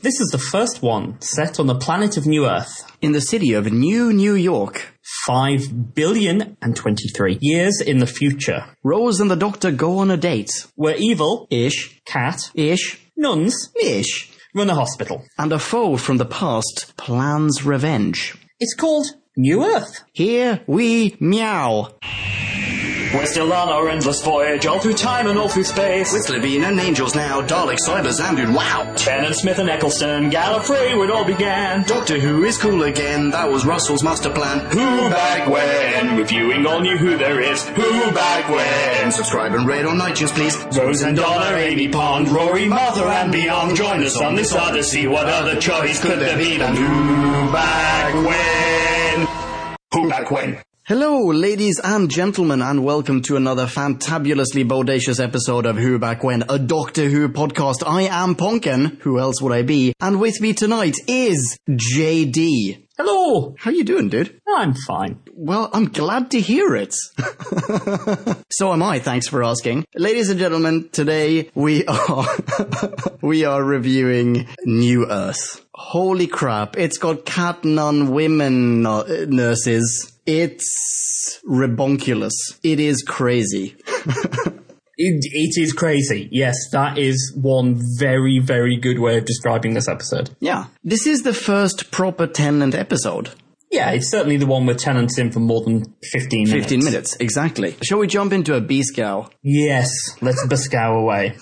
This is the first one set on the planet of New Earth. In the city of New York. 5,023,000,000 years in the future. Rose and the Doctor go on a date. Where evil, Ish. cat, Ish. nuns, Ish. run a hospital. And a foe from the past plans revenge. It's called New Earth. Here we meow. We're still on our endless voyage, all through time and all through space. With Levine and angels now, Daleks, Cybers, and wow. Tennant, Smith and Eccleston, Gallifrey, where it all began. Doctor Who is cool again, that was Russell's master plan. Who back when? Reviewing all new Who there is. Who back when? Subscribe and rate on iTunes, please. Rose and Donna, Amy Pond, Rory, Martha and beyond. Join us on this odyssey, what other choice could there be than Who back when? Who back when? Hello, ladies and gentlemen, and welcome to another fantabulously bodacious episode of Who Back When, a Doctor Who podcast. I am Ponken, who else would I be? And with me tonight is JD. Hello. How you doing, dude? I'm fine. Well, I'm glad to hear it. So am I, thanks for asking. Ladies and gentlemen, today we are reviewing New Earth. Holy crap, it's got cat, nun, women nurses. It's rebonkulous. It is crazy. It is crazy. Yes, that is one very, very good way of describing this episode. Yeah. This is the first proper Tennant episode. Yeah, it's certainly the one with Tennant's in for more than 15 minutes. 15 minutes, exactly. Shall we jump into a B-scow? Yes, let's bescow away.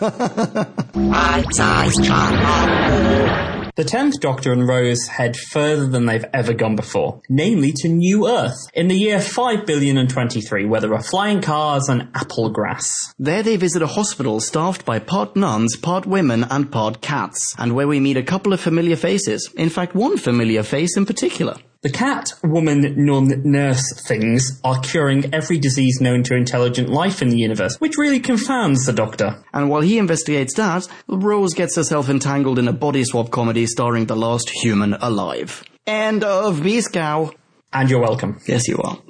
The 10th Doctor and Rose head further than they've ever gone before, namely to New Earth, in the year 5,023,000,023, where there are flying cars and apple grass. There they visit a hospital staffed by part nuns, part women, and part cats, and where we meet a couple of familiar faces. In fact, one familiar face in particular. The cat, woman, nun, nurse things are curing every disease known to intelligent life in the universe, which really confounds the Doctor. And while he investigates that, Rose gets herself entangled in a body swap comedy starring the last human alive. End of B-scow. And you're welcome. Yes, you are.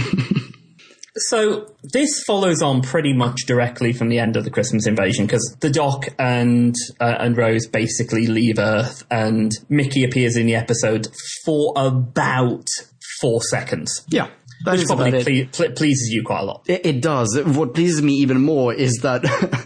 So, this follows on pretty much directly from the end of the Christmas invasion, because the Doc and Rose basically leave Earth, and Mickey appears in the episode for about 4 seconds. Yeah. That Which is probably pleases you quite a lot. It does. What pleases me even more is that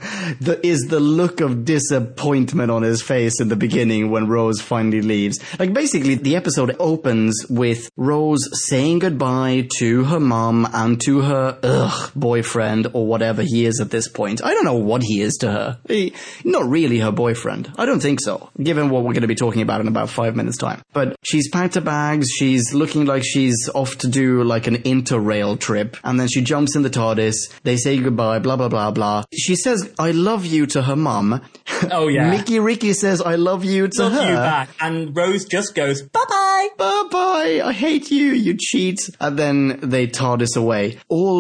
the look of disappointment on his face in the beginning when Rose finally leaves. Like, basically, the episode opens with Rose saying goodbye to her mom and to her boyfriend, or whatever he is at this point. I don't know what he is to her. Not really her boyfriend. I don't think so, given what we're going to be talking about in about 5 minutes' time. But she's packed her bags, she's looking like she's off to do like an interrail trip, and then she jumps in the TARDIS, they say goodbye, blah blah blah blah. She says I love you to her mum. Oh yeah. Mickey Ricky says I love you to her. Love you back. And Rose just goes, bye bye. Bye bye, I hate you, you cheat. And then they TARDIS away.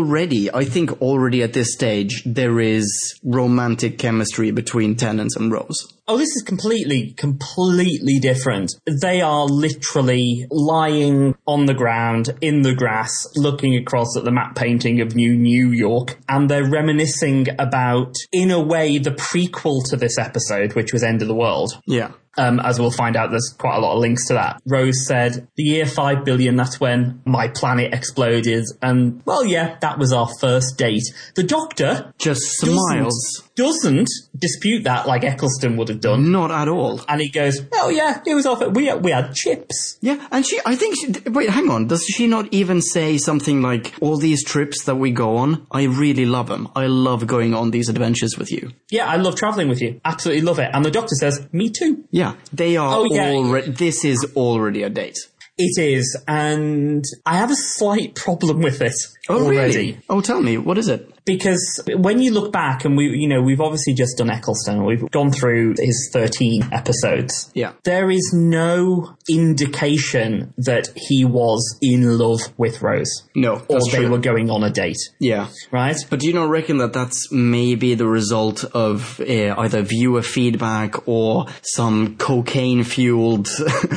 I think already at this stage there is romantic chemistry between Tennant and Rose. Oh, this is completely different. They are literally lying on the ground, in the grass, looking across at the map painting of New York, and they're reminiscing about, in a way, the prequel to this episode, which was End of the World. Yeah. As we'll find out, there's quite a lot of links to that. Rose said, the year 5 billion, that's when my planet exploded. And, well, yeah, that was our first date. The Doctor just smiles. Doesn't dispute that like Eccleston would have done. Not at all. And he goes, oh yeah, it was off. We had chips. Yeah, and wait, hang on. Does she not even say something like, all these trips that we go on, I really love them. I love going on these adventures with you. Yeah, I love travelling with you. Absolutely love it. And the Doctor says, me too. Yeah, they are this is already a date. It is, and I have a slight problem with it already. Really? Oh, tell me, what is it? Because when you look back, and we've obviously just done Eccleston, we've gone through his 13 episodes. Yeah. There is no indication that he was in love with Rose. No, or they were going on a date. Yeah. Right? But do you not reckon that that's maybe the result of either viewer feedback or some cocaine-fueled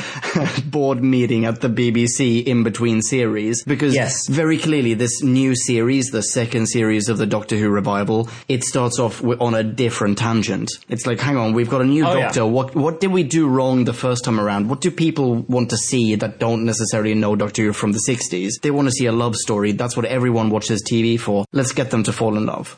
board meeting at the BBC in between series? Because very clearly this new series, the second series of the Doctor Who revival, it starts off on a different tangent. It's like, hang on, we've got a new Doctor. Yeah. What did we do wrong the first time around? What do people want to see that don't necessarily know Doctor Who from the 60s? They want to see a love story. That's what everyone watches TV for. Let's get them to fall in love.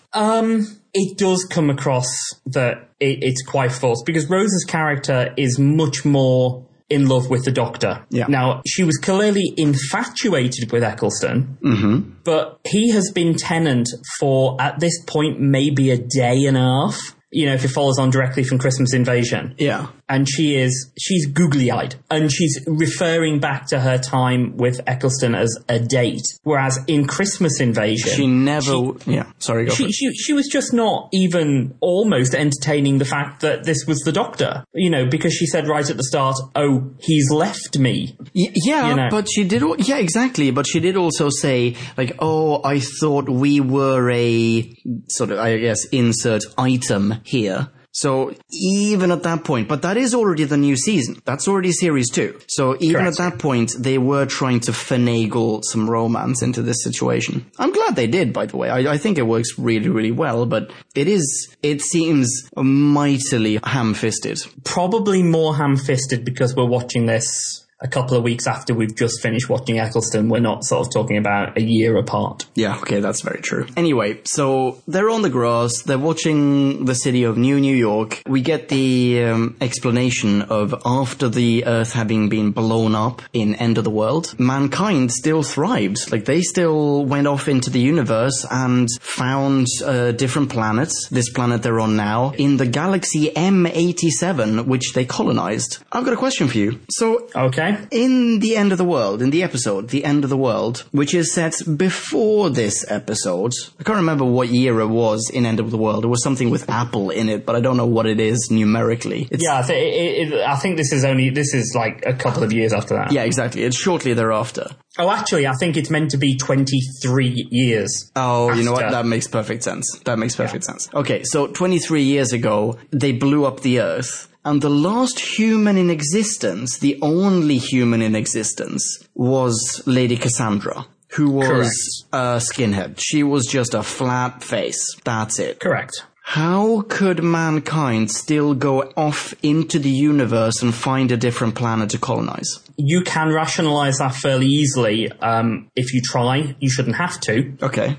It does come across that it's quite forced, because Rose's character is much more in love with the Doctor. Yeah. Now, she was clearly infatuated with Eccleston, but he has been Tennant for, at this point, maybe a day and a half. You know, if it follows on directly from Christmas Invasion. Yeah. And she's googly-eyed. And she's referring back to her time with Eccleston as a date. Whereas in Christmas Invasion... She never... She was just not even almost entertaining the fact that this was the Doctor. You know, because she said right at the start, oh, he's left me. Yeah, you know? But she did... Yeah, exactly. But she did also say, like, oh, I thought we were a sort of, I guess, insert item here. So even at that point, but that is already the new season. That's already series 2. So even at that point, they were trying to finagle some romance into this situation. I'm glad they did, by the way. I think it works really, really well, but it seems mightily ham-fisted. Probably more ham-fisted because we're watching this a couple of weeks after we've just finished watching Eccleston. We're not sort of talking about a year apart. Yeah, okay, that's very true. Anyway, so they're on the grass. They're watching the city of New York. We get the explanation of after the Earth having been blown up in End of the World, mankind still thrived. Like, they still went off into the universe and found different planets. This planet they're on now, in the galaxy M87, which they colonized. I've got a question for you. So... Okay. In the End of the World, in the episode, The End of the World, which is set before this episode, I can't remember what year it was in End of the World. It was something with Apple in it, but I don't know what it is numerically. I think this is like a couple of years after that. Yeah, exactly. It's shortly thereafter. Oh, actually, I think it's meant to be 23 years. Oh, after. You know what? That makes perfect sense. Sense. Okay, so 23 years ago, they blew up the Earth. And the last human in existence, the only human in existence, was Lady Cassandra, who was a skinhead. She was just a flat face. That's it. Correct. How could mankind still go off into the universe and find a different planet to colonize? You can rationalize that fairly easily. If you try, you shouldn't have to. Okay.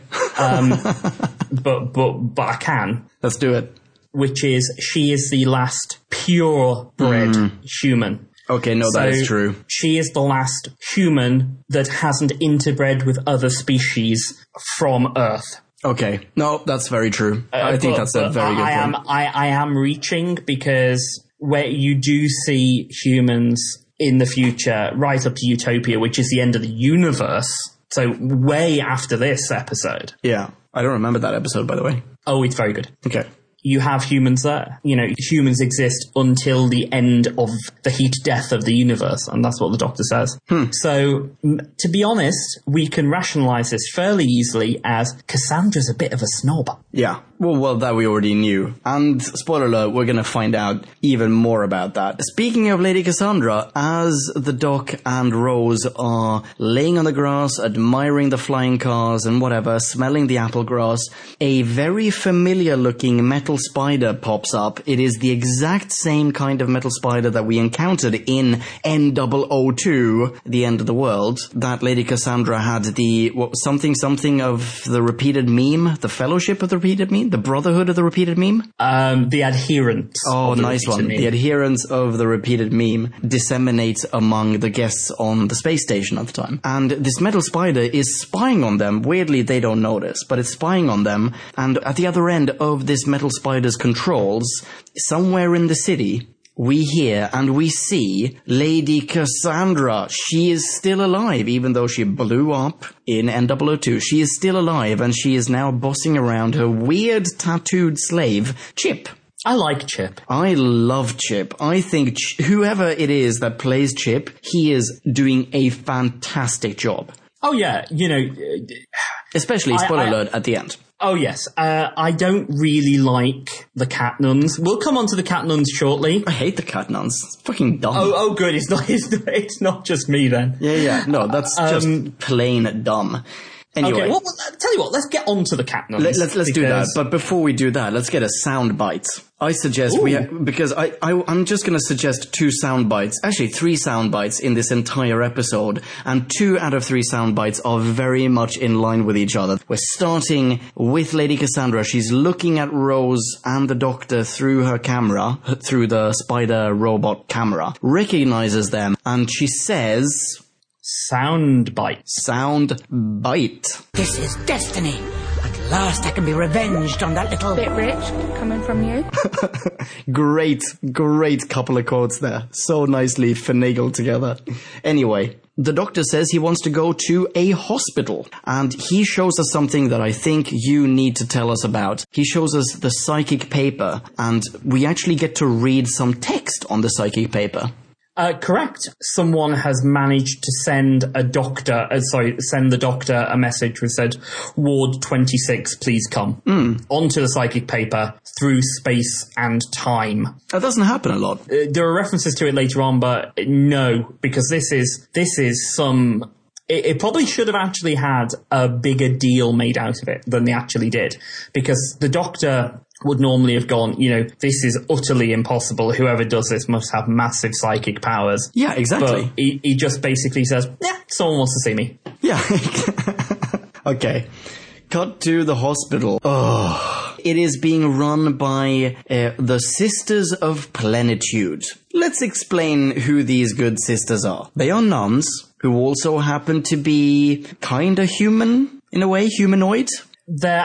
But I can. Let's do it. Which is, she is the last purebred human. Okay, no, that is true. She is the last human that hasn't interbred with other species from Earth. Okay, no, that's very true. I think that's a very good point. I am reaching, because where you do see humans in the future, right up to Utopia, which is the end of the universe, so way after this episode. Yeah, I don't remember that episode, by the way. Oh, it's very good. Okay. You have humans there. You know, humans exist until the end of the heat death of the universe, and that's what the Doctor says. So, to be honest, we can rationalize this fairly easily as Cassandra's a bit of a snob. Yeah. Well, that we already knew. And, spoiler alert, we're going to find out even more about that. Speaking of Lady Cassandra, as the Doc and Rose are laying on the grass, admiring the flying cars and whatever, smelling the apple grass, a very familiar-looking metal spider pops up. It is the exact same kind of metal spider that we encountered in N002, The End of the World, that Lady Cassandra had the something of the repeated meme, the Fellowship of the repeated meme, the Brotherhood of the repeated meme? The adherents. Oh, nice one. Meme. The adherents of the repeated meme disseminate among the guests on the space station at the time. And this metal spider is spying on them. Weirdly, they don't notice, but it's spying on them. And at the other end of this metal spider's controls, somewhere in the city, we hear and we see Lady Cassandra. She is still alive, even though she blew up in N002. She is still alive, and she is now bossing around her weird tattooed slave, Chip. I like Chip. I love Chip. I think whoever it is that plays Chip, he is doing a fantastic job. Oh, yeah. You know... Especially, spoiler alert, at the end. Oh, yes. I don't really like the cat nuns. We'll come on to the cat nuns shortly. I hate the cat nuns. It's fucking dumb. Oh, good. It's not just me then. Yeah. No, that's just plain dumb. Anyway. Okay, well, tell you what, let's get on to the cat nuns. Let's do that. But before we do that, let's get a sound bite. I suggest because I'm just going to suggest 2 sound bites, actually 3 sound bites in this entire episode, and 2 out of 3 sound bites are very much in line with each other. We're starting with Lady Cassandra. She's looking at Rose and the Doctor through her camera, through the spider robot camera, recognizes them, and she says... Sound bite. Sound bite. This is destiny. At last I can be revenged on that little... Bit rich coming from you. Great couple of quotes there. So nicely finagled together. Anyway, the Doctor says he wants to go to a hospital, and he shows us something that I think you need to tell us about. He shows us the psychic paper, and we actually get to read some text on the psychic paper. Correct. Someone has managed to send the doctor a message which said, Ward 26, please come. Onto the psychic paper through space and time. That doesn't happen a lot. There are references to it later on, but no, because this is some... It probably should have actually had a bigger deal made out of it than they actually did, because the Doctor would normally have gone, this is utterly impossible. Whoever does this must have massive psychic powers. Yeah, exactly. But he just basically says, yeah, someone wants to see me. Yeah. Okay. Cut to the hospital. Oh. It is being run by the Sisters of Plenitude. Let's explain who these good sisters are. They are nuns who also happen to be kinda human, in a way, humanoid. They're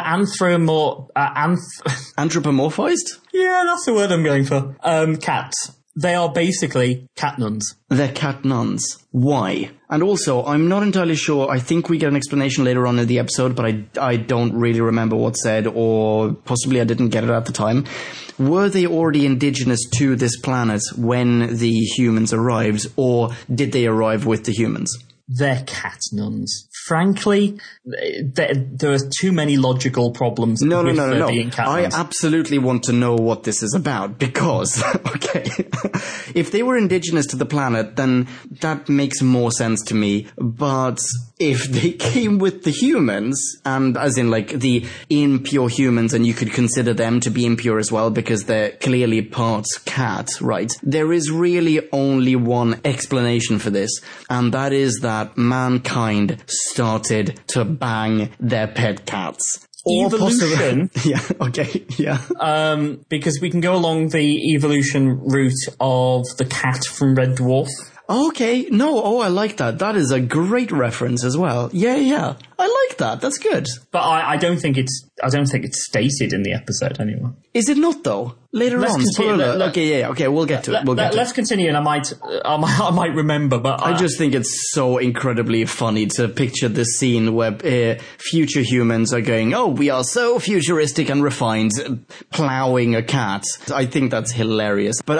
anthropomorphized? Yeah, that's the word I'm going for. Cats. They are basically cat nuns. They're cat nuns. Why? And also, I'm not entirely sure. I think we get an explanation later on in the episode, but I don't really remember what's said, or possibly I didn't get it at the time. Were they already indigenous to this planet when the humans arrived, or did they arrive with the humans? They're cat nuns. Frankly, there are too many logical problems with their being cat nuns. I absolutely want to know what this is about, because, okay, if they were indigenous to the planet, then that makes more sense to me. But if they came with the humans, and as in like the impure humans, and you could consider them to be impure as well, because they're clearly parts cat, right? There is really only one explanation for this, and that is that mankind started to bang their pet cats. Evolution. Yeah, okay, yeah. Because we can go along the evolution route of the cat from Red Dwarf. Okay, I like that. That is a great reference as well. Yeah. I like that. That's good. But I don't think it's stated in the episode anyway. Is it not though? Later on. Okay, we'll get to it. Let's continue, and I might remember, but I just think it's so incredibly funny to picture this scene where future humans are going, "Oh, we are so futuristic and refined," plowing a cat. I think that's hilarious. But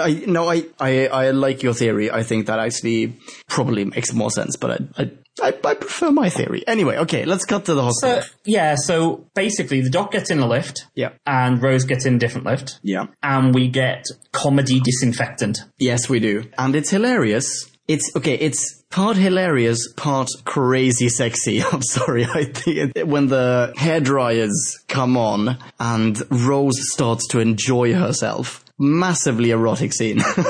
I like your theory. I think that actually probably makes more sense. But I prefer my theory. Anyway, okay, let's cut to the hospital. So basically the Doc gets in a lift. Yeah. And Rose gets in a different lift. Yeah. And we get comedy disinfectant. Yes, we do. And it's hilarious. It's part hilarious, part crazy sexy. I'm sorry, I think when the hairdryers come on and Rose starts to enjoy herself. Massively erotic scene. Okay,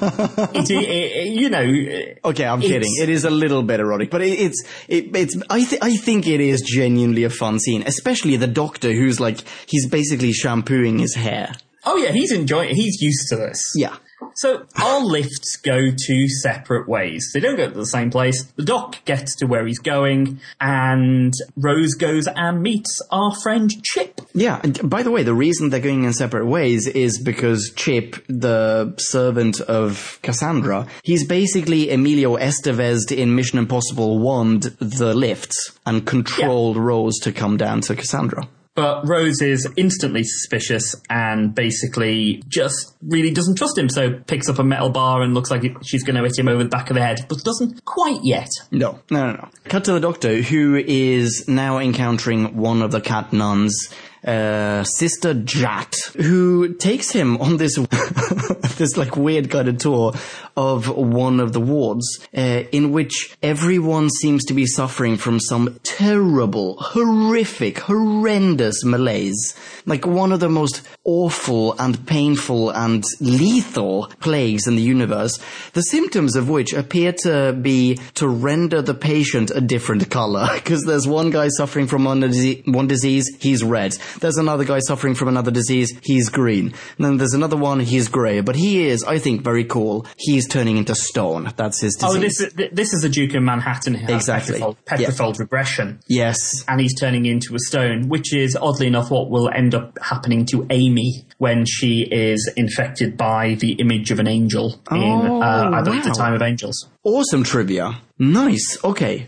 I'm kidding. It is a little bit erotic, but I think it is genuinely a fun scene, especially the Doctor who's he's basically shampooing his hair. Oh yeah, he's enjoying it. He's used to this. Yeah. So our lifts go 2 separate ways. They don't go to the same place. The Doc gets to where he's going, and Rose goes and meets our friend Chip. Yeah, and by the way, the reason they're going in separate ways is because Chip, the servant of Cassandra, he's basically Emilio Estevez in Mission Impossible wand the lifts and controlled Rose to come down to Cassandra. But Rose is instantly suspicious and basically just really doesn't trust him, so picks up a metal bar and looks like she's going to hit him over the back of the head, but doesn't quite yet. No. Cut to the Doctor, who is now encountering one of the cat nuns, Sister Jat, who takes him on this this like weird guided tour of one of the wards, in which everyone seems to be suffering from some terrible, horrific, horrendous malaise. Like one of the most awful and painful and lethal plagues in the universe, the symptoms of which appear to be to render the patient a different color. Because there's one guy suffering from one disease, he's red. There's another guy suffering from another disease, he's green. And then there's another one, he's grey. But he is, I think, very cool. He's turning into stone. That's his disease. Oh, this is the Duke of Manhattan who has exactly. Petrifold regression. Yes. And he's turning into a stone, which is, oddly enough, what will end up happening to Amy when she is infected by the image of an angel in, I believe, the Time of Angels. Awesome trivia. Nice. Okay.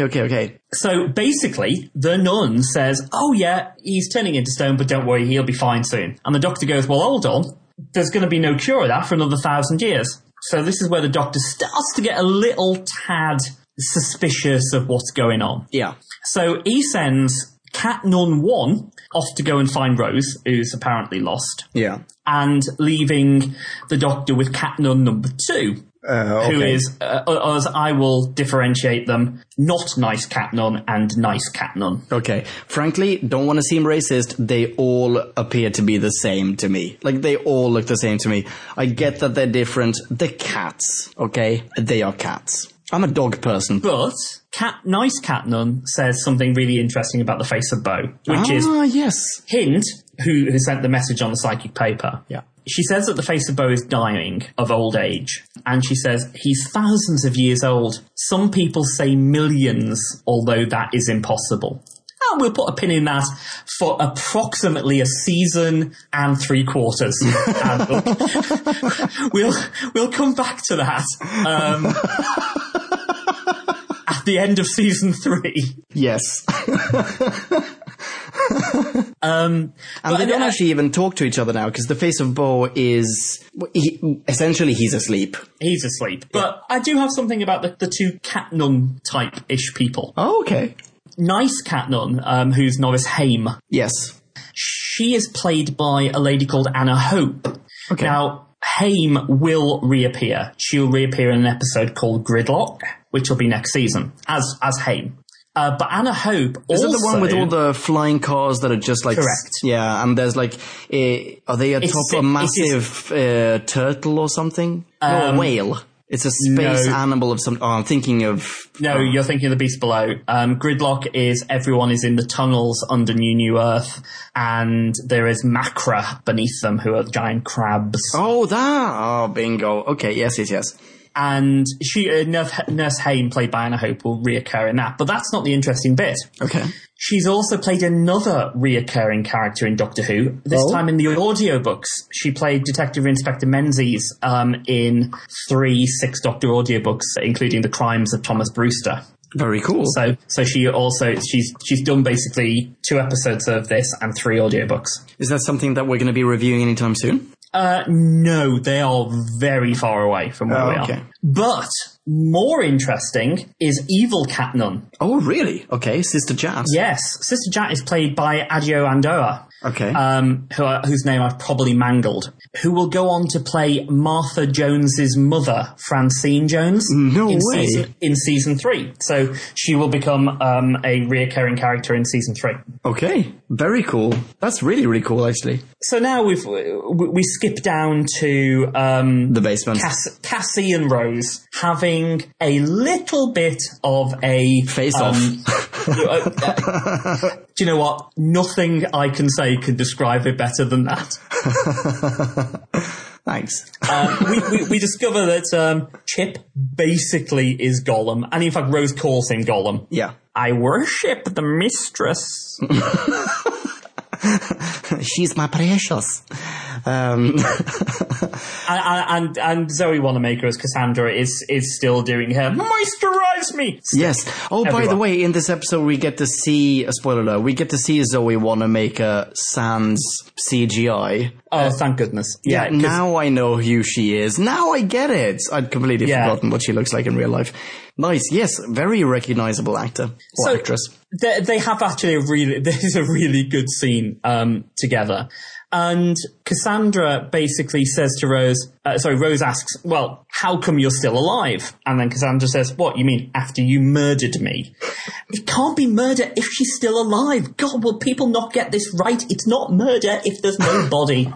So basically, the nun says, oh yeah, he's turning into stone, but don't worry, he'll be fine soon. And the doctor goes, well, hold on. There's going to be no cure of that for another 1,000 years. So this is where the doctor starts to get a little tad suspicious of what's going on. Yeah. So he sends Cat Nun 1 off to go and find Rose, who's apparently lost. Yeah. And leaving the doctor with Cat Nun number 2. Okay. Who is, as I will differentiate them, not nice Cat Nun and nice Cat Nun. Okay. Frankly, don't want to seem racist. They all appear to be the same to me. Like, they all look the same to me. I get that they're different. They're cats, okay? They are cats. I'm a dog person. But nice Cat Nun says something really interesting about the face of Bo, which is yes. Hind, who sent the message on the psychic paper. Yeah. She says that the face of Bo is dying of old age. And she says, he's thousands of years old. Some people say millions, although that is impossible. And we'll put a pin in that for approximately a season and 3/4. And we'll come back to that at the end of season 3. Yes. And they don't actually even talk to each other now, because the face of Bo is... essentially, he's asleep. He's asleep. But I do have something about the two Cat Nun type-ish people. Oh, okay. Nice Cat Nun, who's Norris Haim. Yes. She is played by a lady called Anna Hope. Okay. Now, Haim will reappear. She'll reappear in an episode called Gridlock, which will be next season, as Haim. But Anna Hope also... Is it the one with all the flying cars that are just like... Correct. Yeah, and there's like... are they atop a massive turtle or something? No, a whale. It's a space animal of some... Oh, I'm thinking of... No, you're thinking of the Beast Below. Gridlock is everyone is in the tunnels under New Earth, and there is Macra beneath them, who are giant crabs. Oh, that! Oh, bingo. Okay, yes. And she, Nurse Haim, played by Anna Hope, will reoccur in that. But that's not the interesting bit. Okay. She's also played another reoccurring character in Doctor Who, this time in the audiobooks. She played Detective Inspector Menzies in 3 Sixth Doctor audiobooks, including The Crimes of Thomas Brewster. Very cool. So she also, she's done basically 2 episodes of this and 3 audiobooks. Is that something that we're going to be reviewing anytime soon? No, they are very far away from where we are. But more interesting is Evil Cat Nun. Oh, really? Okay, Sister Jat. Yes, Sister Jat is played by Adjo Andoa. Okay. Whose name I've probably mangled. Who will go on to play Martha Jones's mother, Francine Jones. No way. In season 3. So she will become a reoccurring character in season 3. Okay. Very cool. That's really, really cool, actually. So now we skip down to the basement. Cassie and Rose having a little bit of a face-off. Do you know what? Nothing I can say can describe it better than that. Thanks. We discover that Chip basically is Gollum, and in fact Rose calls him Gollum. Yeah. I worship the mistress. She's my precious. And Zoe Wanamaker as Cassandra is still doing her moisturize me. Yes. Oh, by the way, in this episode we get to see a spoiler alert. We get to see Zoe Wanamaker sans CGI. Oh, thank goodness. Yeah, now I know who she is. Now I get it. I'd completely forgotten what she looks like in real life. Nice. Yes, very recognizable actor or actress. They have actually this is a really good scene together. And Cassandra basically says to Rose asks, well, how come you're still alive? And then Cassandra says, what, you mean after you murdered me? It can't be murder if she's still alive. God, will people not get this right? It's not murder if there's no body.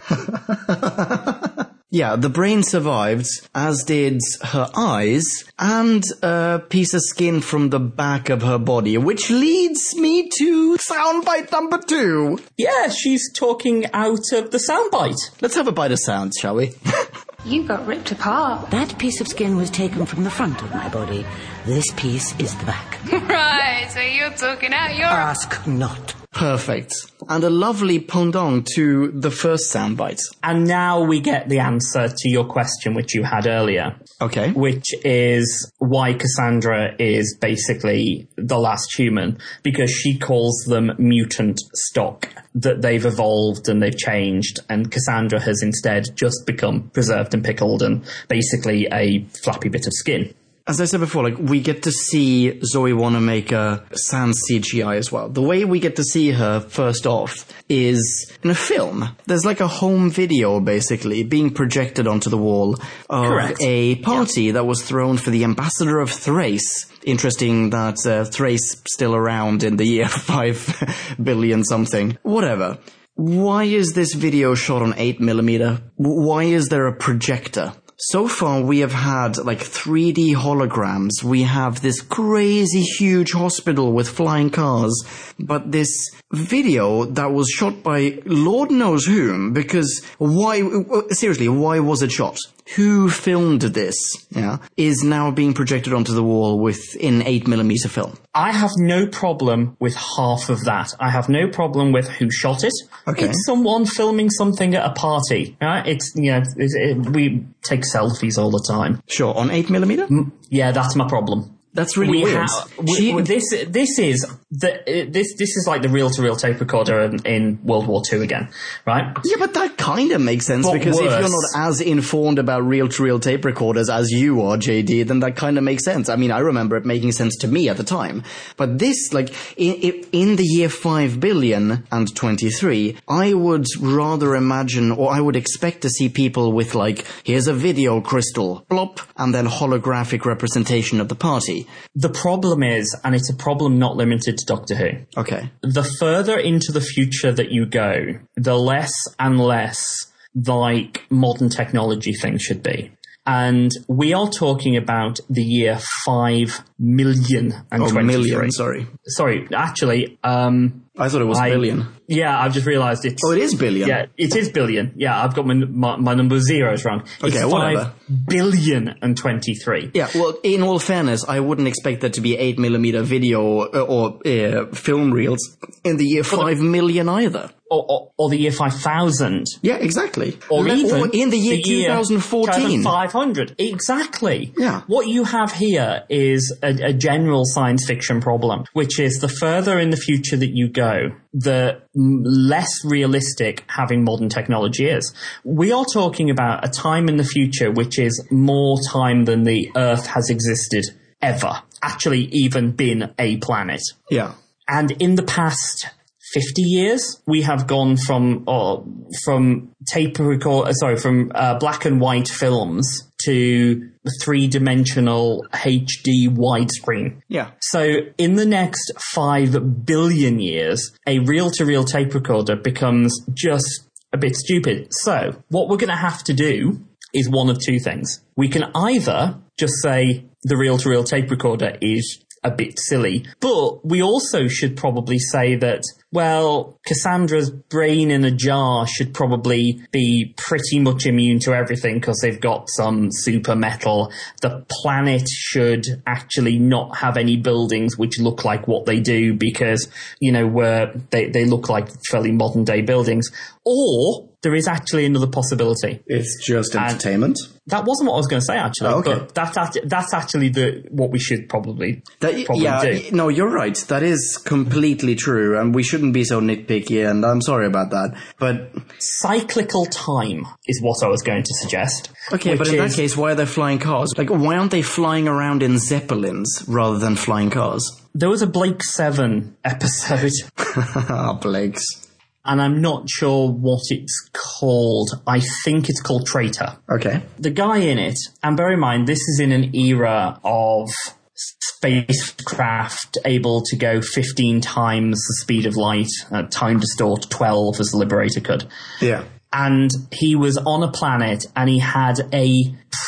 Yeah, the brain survived, as did her eyes, and a piece of skin from the back of her body, which leads me to soundbite number 2. Yeah, she's talking out of the soundbite. Let's have a bite of sound, shall we? You got ripped apart. That piece of skin was taken from the front of my body. This piece is the back. Right, so you're talking out your... Ask not. Perfect. And a lovely pendant to the first soundbite. And now we get the answer to your question, which you had earlier. Okay. Which is why Cassandra is basically the last human, because she calls them mutant stock, that they've evolved and they've changed, and Cassandra has instead just become preserved and pickled and basically a flappy bit of skin. As I said before, we get to see Zoe Wanamaker sans CGI as well. The way we get to see her, first off, is in a film. There's a home video, basically, being projected onto the wall of Correct. a party that was thrown for the ambassador of Thrace. Interesting that Thrace still around in the year 5 billion something. Whatever. Why is this video shot on 8mm? Why is there a projector? So far, we have had 3D holograms. We have this crazy huge hospital with flying cars. But this video that was shot by Lord knows whom, because why was it shot? Who filmed this? Yeah, is now being projected onto the wall in 8mm film. I have no problem with half of that. I have no problem with who shot it. Okay. It's someone filming something at a party. Right? We take selfies all the time. Sure, on 8mm? Yeah, that's my problem. That's really weird. This is like the reel-to-reel tape recorder in World War II again, right? Yeah, but that kind of makes sense, because if you're not as informed about reel-to-reel tape recorders as you are, JD, then that kind of makes sense. I mean, I remember it making sense to me at the time. But this, in the year 5 billion and 23, I would rather imagine, or I would expect to see people with here's a video crystal, plop, and then holographic representation of the party. The problem is, and it's a problem not limited to Doctor Who. Okay. The further into the future that you go, the less and less modern technology things should be. And we are talking about the year 5 million and 23. Million, sorry. Sorry, actually, I thought it was billion. Yeah, I've just realised it's... Oh, it is billion? Yeah, it is billion. Yeah, I've got my number of zeros wrong. Okay, it's whatever. 5 billion and 23. Yeah, well, in all fairness, I wouldn't expect that to be 8mm video or film reels in the year 5 million either. Or the year 5000. Yeah, exactly. Or even in the year 2014. 500. Exactly. Yeah. What you have here is a general science fiction problem, which is the further in the future that you go, the less realistic having modern technology is. We are talking about a time in the future which is more time than the Earth has existed ever. Actually, even been a planet. Yeah. And in the past 50 years, we have gone from black and white films to 3-dimensional HD widescreen. Yeah. So in the next 5 billion years, a reel-to-reel tape recorder becomes just a bit stupid. So what we're going to have to do is one of two things. We can either just say the reel-to-reel tape recorder is a bit silly, but we also should probably say that, well, Cassandra's brain in a jar should probably be pretty much immune to everything because they've got some super metal. The planet should actually not have any buildings which look like what they do because, they look like fairly modern day buildings. Or there is actually another possibility. It's just entertainment? That wasn't what I was going to say, actually. Oh, okay. But that's actually what we should probably do. No, you're right. That is completely true. And we should shouldn't be so nitpicky, and I'm sorry about that. But cyclical time is what I was going to suggest. okay, but in that case, why are they flying cars? Like, why aren't they flying around in Zeppelins rather than flying cars? There was a Blake 7 episode. Blakes. And I'm not sure what it's called. I think it's called Traitor. Okay. The guy in it, and bear in mind, this is in an era of spacecraft able to go 15 times the speed of light, time distort 12 as the Liberator could. Yeah. And he was on a planet and he had a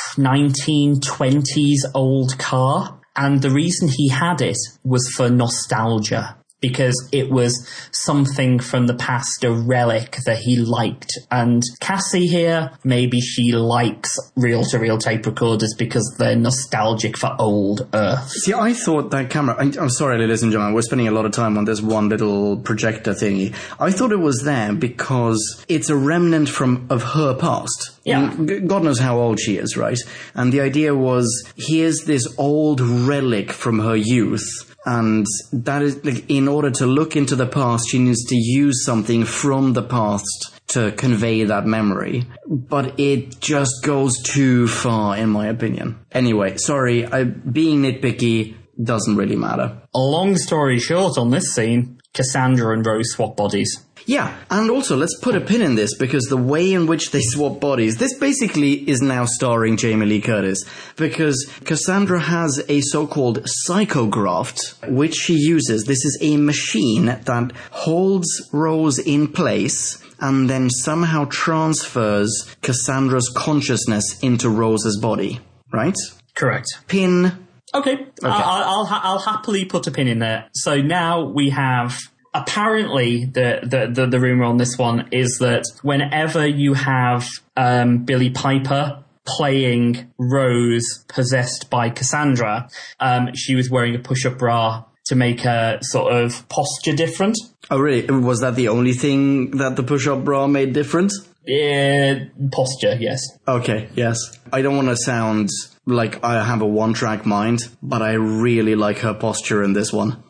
1920s old car. And the reason he had it was for nostalgia, because it was something from the past, a relic that he liked. And Cassie here, maybe she likes reel-to-reel tape recorders because they're nostalgic for old Earth. See, I thought that camera... I'm sorry, ladies and gentlemen, we're spending a lot of time on this one little projector thingy. I thought it was there because it's a remnant of her past. Yeah. God knows how old she is, right? And the idea was, here's this old relic from her youth. And that is, like, in order to look into the past, she needs to use something from the past to convey that memory. But it just goes too far, in my opinion. Anyway, sorry, being nitpicky doesn't really matter. A long story short on this scene, Cassandra and Rose swap bodies. Yeah, and also let's put a pin in this, because the way in which they swap bodies, this basically is now starring Jamie Lee Curtis, because Cassandra has a so-called psychograft, which she uses. This is a machine that holds Rose in place and then somehow transfers Cassandra's consciousness into Rose's body, right? Correct. Pin. Okay. I'll happily put a pin in there. So now we have... Apparently, the rumor on this one is that whenever you have Billie Piper playing Rose possessed by Cassandra, she was wearing a push-up bra to make her sort of posture different. Oh, really? Was that the only thing that the push-up bra made different? Yeah, posture, yes. Okay, yes. I don't want to sound like I have a one-track mind, but I really like her posture in this one.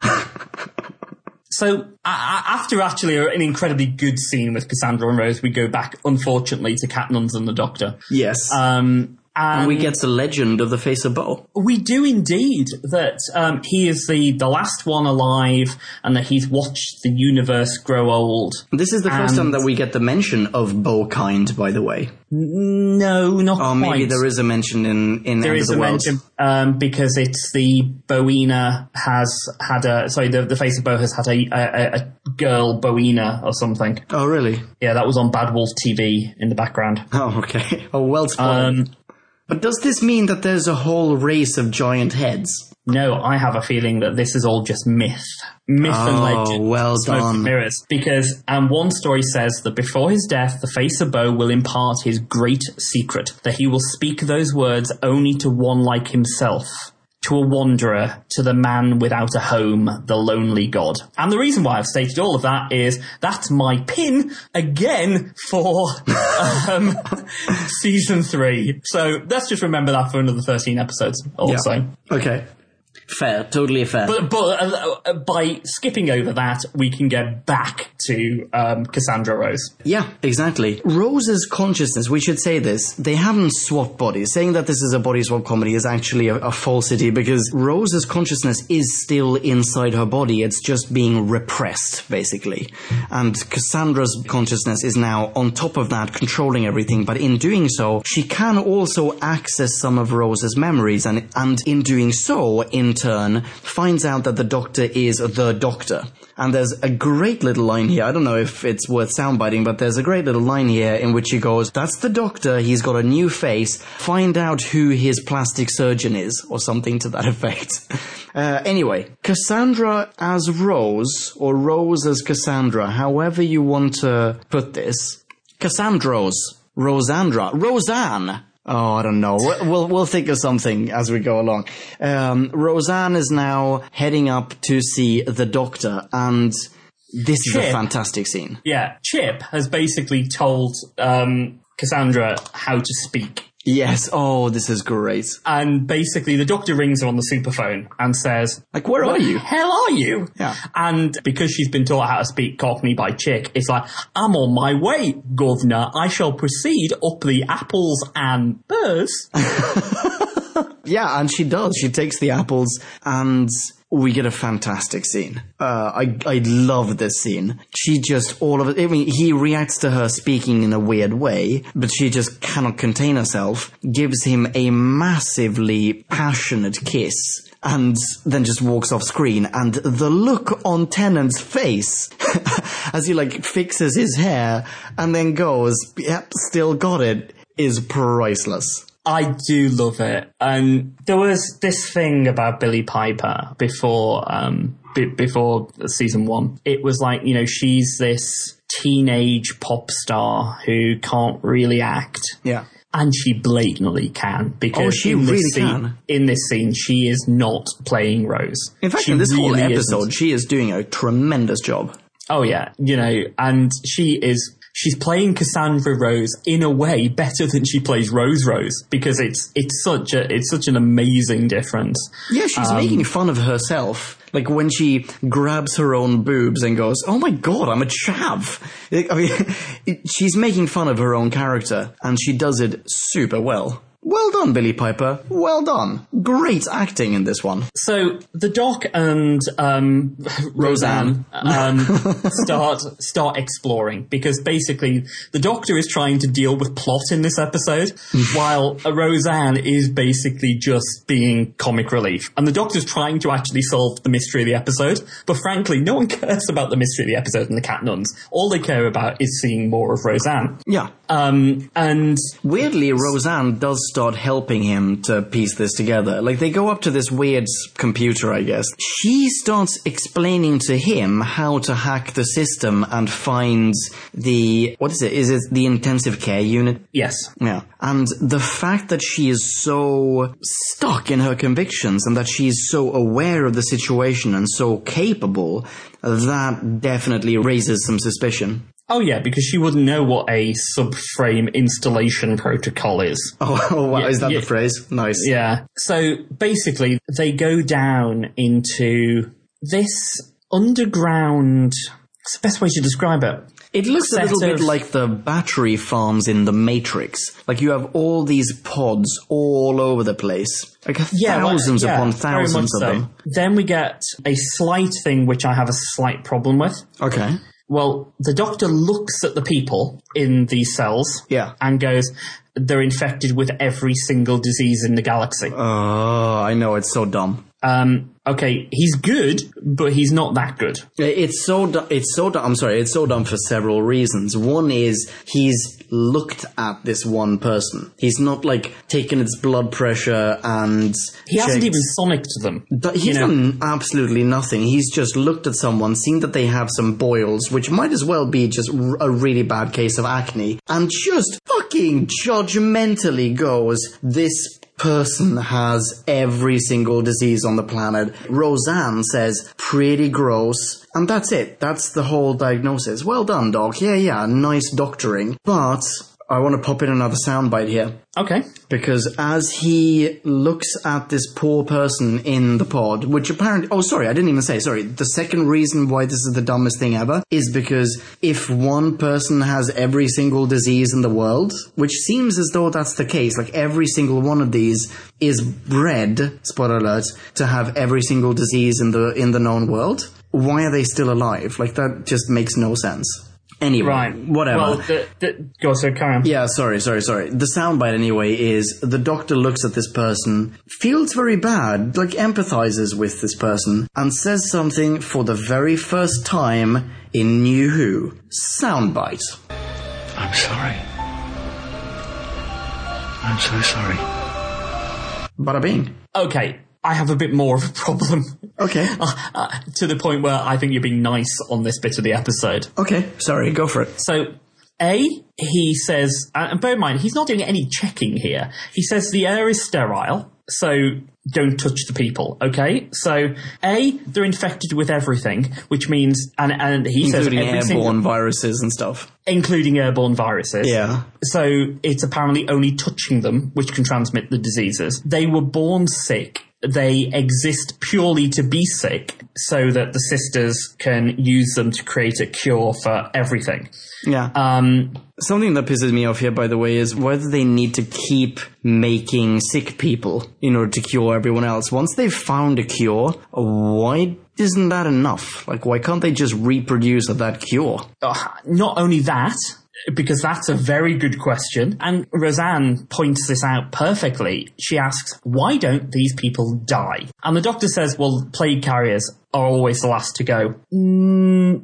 So, after actually an incredibly good scene with Cassandra and Rose, we go back, unfortunately, to Cat Nuns and the Doctor. Yes. And we get the legend of the Face of Bo. We do indeed, that he is the last one alive, and that he's watched the universe grow old. This is the first time that we get the mention of Bo-Kind, by the way. No, not quite. Oh, maybe there is a mention in There End is of the a World. mention, because it's the Bowena has had the Face of Bo has had a girl Bowena or something. Oh, really? Yeah, that was on Bad Wolf TV in the background. Oh, okay. Oh, well spoiled. But does this mean that there's a whole race of giant heads? No, I have a feeling that this is all just myth. Myth and legend. Oh, well Smoke and done. mirrors. Because one story says that before his death, the Face of Bo will impart his great secret, that he will speak those words only to one like himself, to a wanderer, to the man without a home, the lonely god. And the reason why I've stated all of that is that's my pin again for season 3. So let's just remember that for another 13 episodes also. Yeah. Okay. Fair. Totally fair. But by skipping over that, we can get back to Cassandra Rose. Yeah, exactly. Rose's consciousness, we should say this, they haven't swapped bodies. Saying that this is a body swap comedy is actually a falsity, because Rose's consciousness is still inside her body. It's just being repressed, basically. And Cassandra's consciousness is now on top of that, controlling everything. But in doing so, she can also access some of Rose's memories. And in doing so, in turn, finds out that the Doctor is the Doctor. And there's a great little line here. I don't know if it's worth soundbiting, but there's a great little line here in which he goes, that's the Doctor, he's got a new face, find out who his plastic surgeon is, or something to that effect. Anyway, Cassandra as Rose, or Rose as Cassandra, however you want to put this. Cassandros, Roseanne. Oh, I don't know. We'll think of something as we go along. Roseanne is now heading up to see the Doctor, and this is a fantastic scene. Yeah, Chip has basically told Cassandra how to speak. Yes. Oh, this is great. And basically the doctor rings her on the superphone and says, Like, where are you? the hell are you? Yeah. And because she's been taught how to speak Cockney by Chick, it's like, I'm on my way, governor. I shall proceed up the apples and burrs. Yeah, and she does. She takes the apples and we get a fantastic scene. I love this scene. She just, all of it, I mean, he reacts to her speaking in a weird way, but she just cannot contain herself, gives him a massively passionate kiss, and then just walks off screen. And the look on Tennant's face as he like fixes his hair and then goes, yep, still got it, is priceless. I do love it. And there was this thing about Billie Piper before season 1. It was like, you know, she's this teenage pop star who can't really act. Yeah. And she blatantly can, because she really can. In this scene, she is not playing Rose. In fact, she in this whole really episode, isn't. she is doing a tremendous job. Oh yeah, you know, and she's playing Cassandra Rose in a way better than she plays Rose, because it's such an amazing difference. Yeah, she's making fun of herself. Like when she grabs her own boobs and goes, "Oh my god, I'm a chav." I mean, she's making fun of her own character, and she does it super well. Well done, Billie Piper. Well done. Great acting in this one. So the Doc and Roseanne start exploring, because basically the Doctor is trying to deal with plot in this episode, while Roseanne is basically just being comic relief. And the Doctor's trying to actually solve the mystery of the episode, but frankly, no one cares about the mystery of the episode and the cat nuns. All they care about is seeing more of Roseanne. Yeah. And weirdly, Roseanne does start helping him to piece this together. Like, they go up to this weird computer, I guess. She starts explaining to him how to hack the system and find the... What is it? Is it the intensive care unit? Yes. Yeah. And the fact that she is so stuck in her convictions and that she's so aware of the situation and so capable, that definitely raises some suspicion. Oh yeah, because she wouldn't know what a subframe installation protocol is. Oh wow, is that the phrase? Nice. Yeah. So basically, they go down into this underground... What's the best way to describe it? It looks a little bit like the battery farms in The Matrix. Like, you have all these pods all over the place. Like thousands upon thousands of them. Then we get a slight thing which I have a slight problem with. Okay. Well, the Doctor looks at the people in these cells and goes, they're infected with every single disease in the galaxy. Oh, I know, it's so dumb. Okay, he's good, but he's not that good. It's so dumb for several reasons. One is he's looked at this one person. He's not, like, taken its blood pressure and... He hasn't even sonicked them. He's done absolutely nothing. He's just looked at someone, seen that they have some boils, which might as well be just a really bad case of acne, and just fucking judgmentally goes, this person has every single disease on the planet. Roseanne says, pretty gross. And that's it. That's the whole diagnosis. Well done, Doc. Yeah, nice doctoring. But I want to pop in another soundbite here. Okay. Because as he looks at this poor person in the pod, which apparently... Oh, sorry, I didn't even say. Sorry. The second reason why this is the dumbest thing ever is because if one person has every single disease in the world, which seems as though that's the case, like every single one of these is bred, spoiler alert, to have every single disease in the known world, why are they still alive? Like, that just makes no sense. Anyway, right. Whatever. Well, go, so carry on. Yeah, sorry. The soundbite anyway is the Doctor looks at this person, feels very bad, like empathizes with this person, and says something for the very first time in New Who. Soundbite. I'm sorry. I'm so sorry. Bada bing. Okay. I have a bit more of a problem. Okay. To the point where I think you're being nice on this bit of the episode. Okay, sorry, go for it. So, he says, and bear in mind, he's not doing any checking here. He says the air is sterile, so don't touch the people, okay? So, A, they're infected with everything, which means, and he says including every airborne viruses and stuff. including airborne viruses. Yeah. So it's apparently only touching them which can transmit the diseases. They were born sick. They exist purely to be sick so that the sisters can use them to create a cure for everything. Yeah. Something that pisses me off here, by the way, is whether they need to keep making sick people in order to cure everyone else. Once they've found a cure, why isn't that enough? Like, why can't they just reproduce that cure? Not only that, because that's a very good question. And Roseanne points this out perfectly. She asks, why don't these people die? And the doctor says, well, plague carriers are always the last to go. No.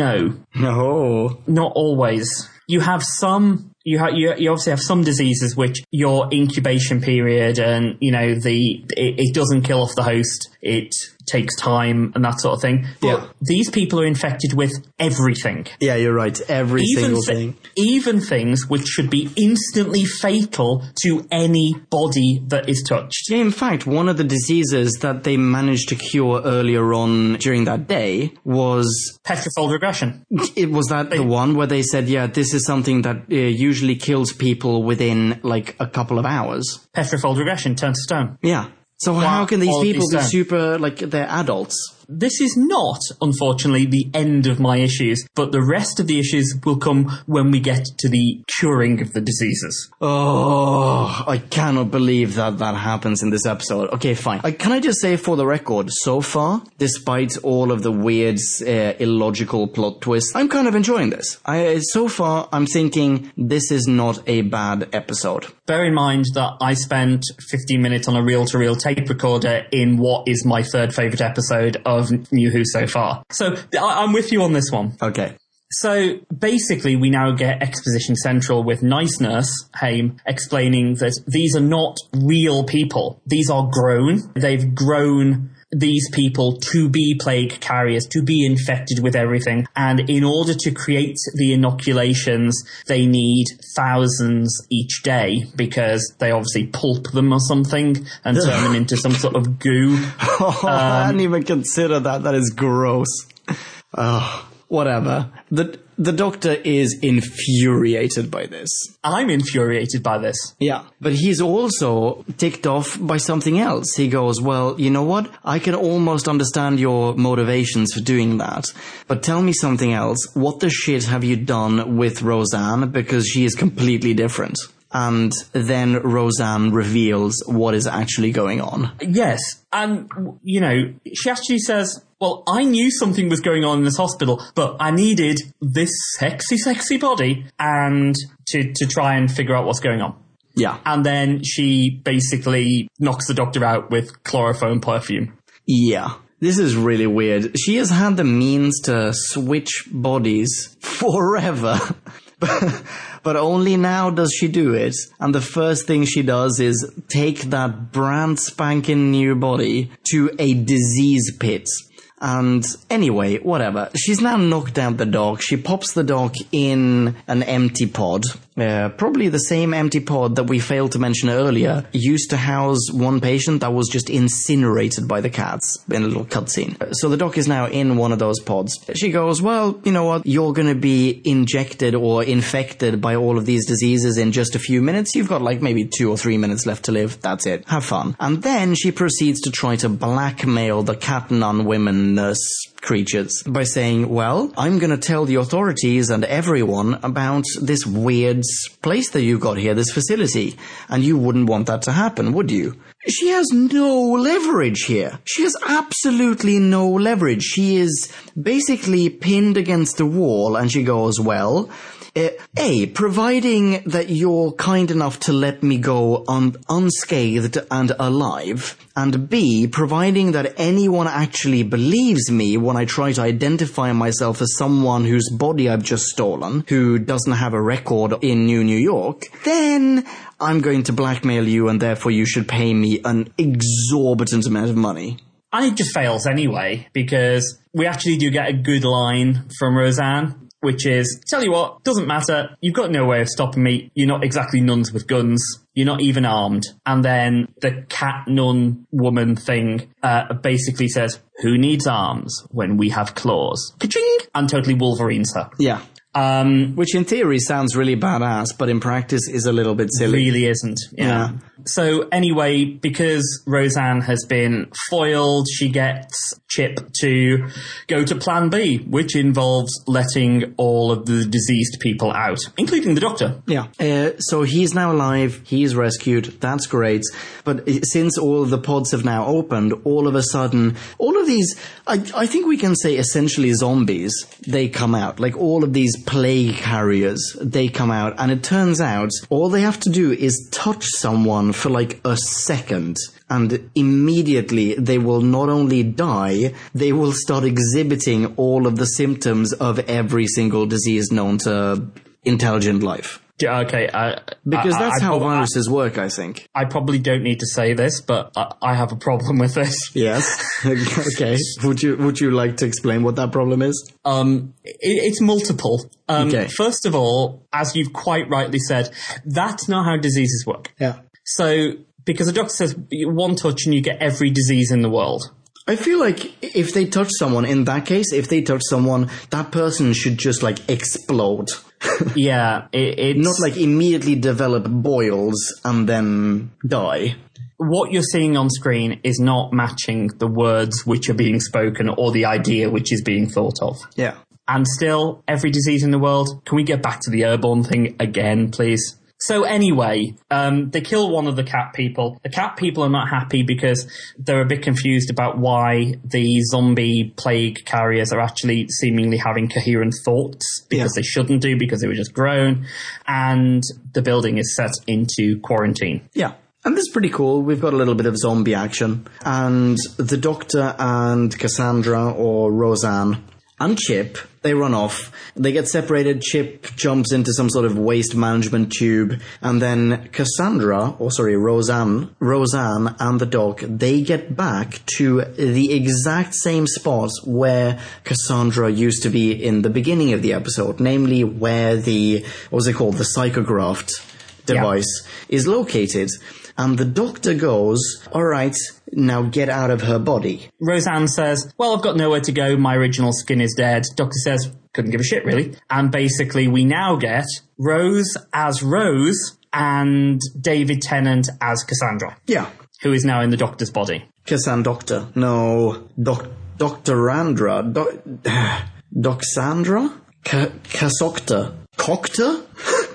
No. Not always. You have some... You obviously have some diseases which your incubation period and, it doesn't kill off the host. It takes time and that sort of thing. But these people are infected with everything. Yeah, you're right. Every single thing. Even things which should be instantly fatal to any body that is touched. Yeah, in fact, one of the diseases that they managed to cure earlier on during that day was... Petrifold regression. It was the one where they said, this is something that usually kills people within, a couple of hours. Petrifold regression, turn to stone. Yeah. So how can these people be super, they're adults? This is not, unfortunately, the end of my issues, but the rest of the issues will come when we get to the curing of the diseases. Oh, I cannot believe that happens in this episode. Okay, fine. Can I just say for the record, so far, despite all of the weird, illogical plot twists, I'm kind of enjoying this. So far, I'm thinking this is not a bad episode. Bear in mind that I spent 15 minutes on a reel-to-reel tape recorder in what is my third favourite episode of New Who so far. So I'm with you on this one. Okay. So basically we now get Exposition Central with Nice Nurse Haim explaining that these are not real people. These are grown. They've grown these people to be plague carriers, to be infected with everything. And in order to create the inoculations, they need thousands each day because they obviously pulp them or something and turn them into some sort of goo. I didn't even consider that. That is gross. Whatever. The doctor is infuriated by this. I'm infuriated by this. Yeah, but he's also ticked off by something else. He goes, well, you know what? I can almost understand your motivations for doing that. But tell me something else. What the shit have you done with Roseanne? Because she is completely different. And then Roseanne reveals what is actually going on. Yes. And, she actually says, well, I knew something was going on in this hospital, but I needed this sexy, sexy body and to try and figure out what's going on. Yeah. And then she basically knocks the doctor out with chloroform perfume. Yeah. This is really weird. She has had the means to switch bodies forever. But only now does she do it. And the first thing she does is take that brand spanking new body to a disease pit. And anyway, whatever. She's now knocked out the dog. She pops the dog in an empty pod. Probably the same empty pod that we failed to mention earlier used to house one patient that was just incinerated by the cats in a little cutscene. So the dog is now in one of those pods. She goes, well, you know what? You're going to be injected or infected by all of these diseases in just a few minutes. You've got maybe 2 or 3 minutes left to live. That's it. Have fun. And then she proceeds to try to blackmail the cat nun women nurse creatures by saying, well, I'm going to tell the authorities and everyone about this weird place that you got here, this facility, and you wouldn't want that to happen, would you? She has no leverage here. She has absolutely no leverage. She is basically pinned against the wall, and she goes, well, A, providing that you're kind enough to let me go unscathed and alive, and B, providing that anyone actually believes me when I try to identify myself as someone whose body I've just stolen, who doesn't have a record in New York, then I'm going to blackmail you and therefore you should pay me an exorbitant amount of money. And it just fails anyway, because we actually do get a good line from Roseanne. which is, tell you what, doesn't matter. You've got no way of stopping me. You're not exactly nuns with guns. You're not even armed. And then the cat nun woman thing basically says, who needs arms when we have claws? Ka-ching! And totally Wolverines her. Yeah. Which in theory sounds really badass, but in practice is a little bit silly. Really isn't. Yeah. So anyway, because Roseanne has been foiled, she gets Chip to go to plan B, which involves letting all of the diseased people out, including the Doctor. Yeah. So he's now alive. He's rescued. That's great. But since all of the pods have now opened, all of a sudden, all of these, I think we can say essentially zombies, they come out. Like all of these plague carriers, they come out. And it turns out all they have to do is touch someone for like a second. And immediately they will not only die, they will start exhibiting all of the symptoms of every single disease known to intelligent life. Okay. Because that's how viruses work, I think. I probably don't need to say this, but I have a problem with this. Yes. Okay. Would you like to explain what that problem is? It's multiple. Okay. First of all, as you've quite rightly said, that's not how diseases work. Yeah. So, because the doctor says one touch and you get every disease in the world. I feel like if they touch someone, in that case, if they touch someone, that person should just like explode. Yeah, it's not like immediately develop boils and then die. What you're seeing on screen is not matching the words which are being spoken or the idea which is being thought of. Yeah. And still, every disease in the world. Can we get back to the airborne thing again, please? So anyway, they kill one of the cat people. The cat people are not happy because they're a bit confused about why the zombie plague carriers are actually seemingly having coherent thoughts, because they shouldn't do, because they were just grown. And the building is set into quarantine. Yeah. And this is pretty cool. We've got a little bit of zombie action. And the Doctor and Cassandra, or Roseanne, and Chip, they run off. They get separated. Chip jumps into some sort of waste management tube. And then Roseanne and the dog, they get back to the exact same spot where Cassandra used to be in the beginning of the episode. Namely, where the psychograph device is located. And the Doctor goes, all right, now get out of her body. Roseanne says, well, I've got nowhere to go. My original skin is dead. Doctor says, couldn't give a shit, really. And basically, we now get Rose as Rose and David Tennant as Cassandra. Yeah. Who is now in the Doctor's body. Cassandra. No. Doctorandra. Doxandra? Casocta. Cocta?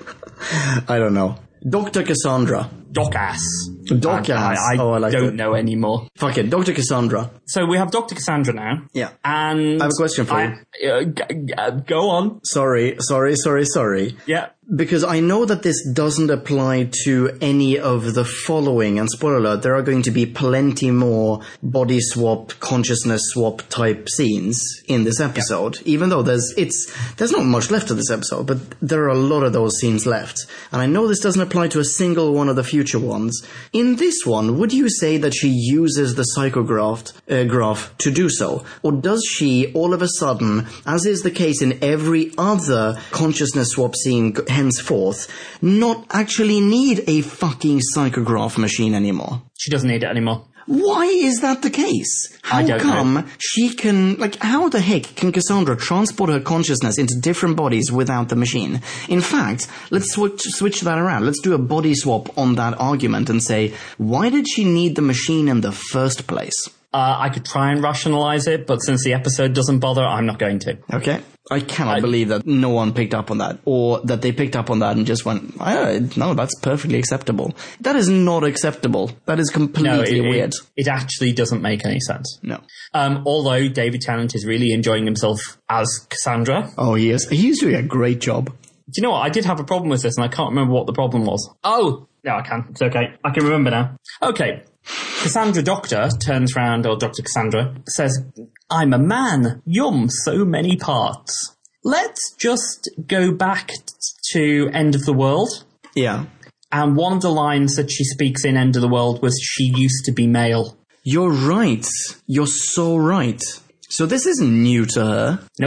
I don't know. Dr. Cassandra. Doc-ass. Doc-ass. I like don't know anymore. Fuck it, Dr. Cassandra. So we have Dr. Cassandra now. Yeah. And I have a question for you. Go on. Sorry. Yeah. Because I know that this doesn't apply to any of the following, and spoiler alert, there are going to be plenty more body swap, consciousness swap type scenes in this episode, even though there's not much left of this episode, but there are a lot of those scenes left. And I know this doesn't apply to a single one of the future ones. In this one, would you say that she uses the psychograph graph to do so? Or does she, all of a sudden, as is the case in every other consciousness swap scene henceforth, not actually need a fucking psychograph machine anymore? She doesn't need it anymore. Why is that the case? I don't know. She can, how the heck can Cassandra transport her consciousness into different bodies without the machine? In fact, let's switch that around. Let's do a body swap on that argument and say, why did she need the machine in the first place? I could try and rationalize it, but since the episode doesn't bother, I'm not going to. Okay. I cannot believe that no one picked up on that, or that they picked up on that and just went, no, that's perfectly acceptable. That is not acceptable. That is completely weird. It actually doesn't make any sense. No. Although David Tennant is really enjoying himself as Cassandra. Oh, he is. He's doing a great job. Do you know what? I did have a problem with this, and I can't remember what the problem was. Oh! No, I can. It's okay. I can remember now. Okay. Cassandra Doctor turns round, or Dr. Cassandra, says, I'm a man. Yum, so many parts. Let's just go back to End of the World. Yeah. And one of the lines that she speaks in End of the World was, she used to be male. You're right. You're so right. So this isn't new to her. Nope.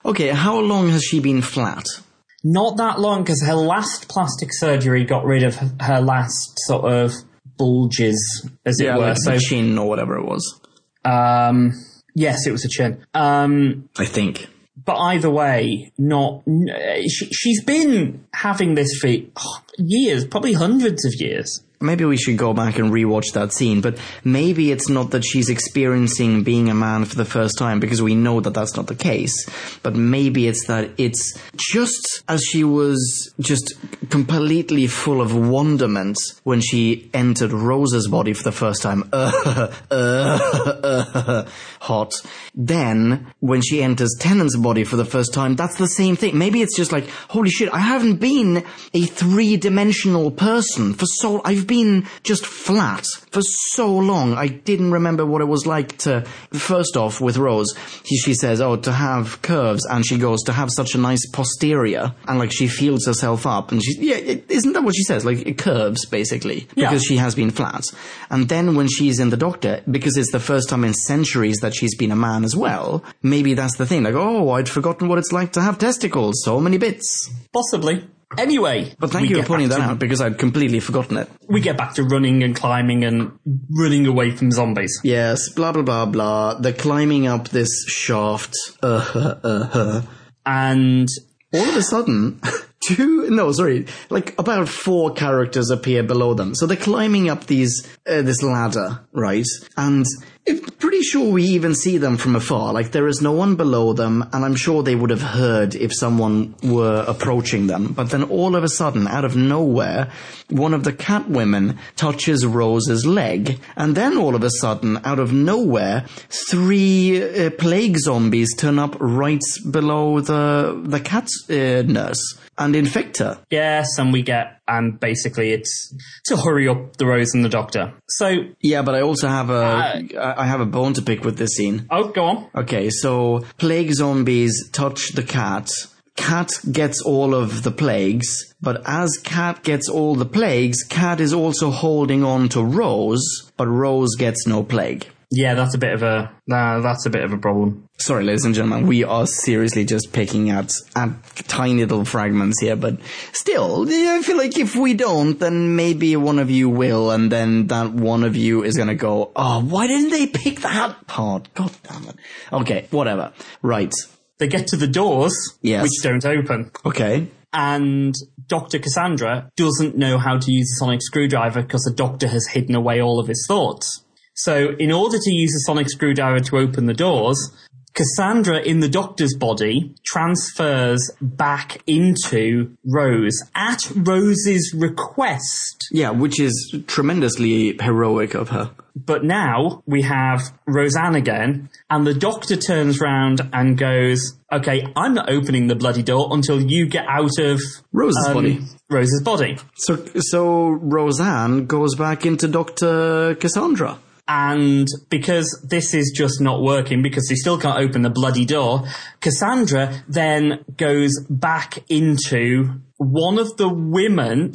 Okay, how long has she been flat? Not that long, because her last plastic surgery got rid of her last sort of bulges, as it were. Like the chin or whatever it was. Yes, it was a chin. I think. But either way, she's been having this for years, probably hundreds of years. Maybe we should go back and rewatch that scene, but maybe it's not that she's experiencing being a man for the first time, because we know that that's not the case. But maybe it's that it's just as she was just completely full of wonderment when she entered Rose's body for the first time. Hot. Then, when she enters Tennant's body for the first time, that's the same thing. Maybe it's just like, holy shit, I haven't been a three-dimensional person for I've been just flat for so long. I didn't remember what it was like to, first off, with Rose, she says, to have curves, and she goes, to have such a nice posterior, and like she feels herself up, and isn't that what she says? Like, curves, basically, because she has been flat. And then when she's in the doctor, because it's the first time in centuries that she's been a man as well, maybe that's the thing, like, I'd forgotten what it's like to have testicles, so many bits. Possibly. Anyway. But thank you for pointing that out, because I'd completely forgotten it. We get back to running and climbing and running away from zombies. Yes, blah, blah, blah, blah. They're climbing up this shaft. And all of a sudden, about 4 characters appear below them. So they're climbing up this ladder, right? And I'm pretty sure we even see them from afar. Like, there is no one below them, and I'm sure they would have heard if someone were approaching them. But then all of a sudden, out of nowhere, one of the cat women touches Rose's leg. And then all of a sudden, out of nowhere, 3 plague zombies turn up right below the cat nurse and infect her. Yes, and basically it's to hurry up the Rose and the Doctor. So yeah, but I also have I have a bone to pick with this scene. Oh, go on. Okay, so plague zombies touch the cat. Cat gets all of the plagues, but as Cat gets all the plagues, Cat is also holding on to Rose, but Rose gets no plague. Yeah, that's a bit of a problem. Sorry, ladies and gentlemen, we are seriously just picking at tiny little fragments here, but still, I feel like if we don't, then maybe one of you will, and then that one of you is gonna go, why didn't they pick that part? God damn it. Okay, whatever. Right. They get to the doors, yes, which don't open. Okay. And Dr. Cassandra doesn't know how to use a sonic screwdriver because the Doctor has hidden away all of his thoughts. So in order to use a sonic screwdriver to open the doors, Cassandra in the Doctor's body transfers back into Rose at Rose's request. Yeah, which is tremendously heroic of her. But now we have Roseanne again, and the Doctor turns round and goes, okay, I'm not opening the bloody door until you get out of Rose's body. Rose's body. So Roseanne goes back into Dr. Cassandra. And because this is just not working, because he still can't open the bloody door, Cassandra then goes back into one of the women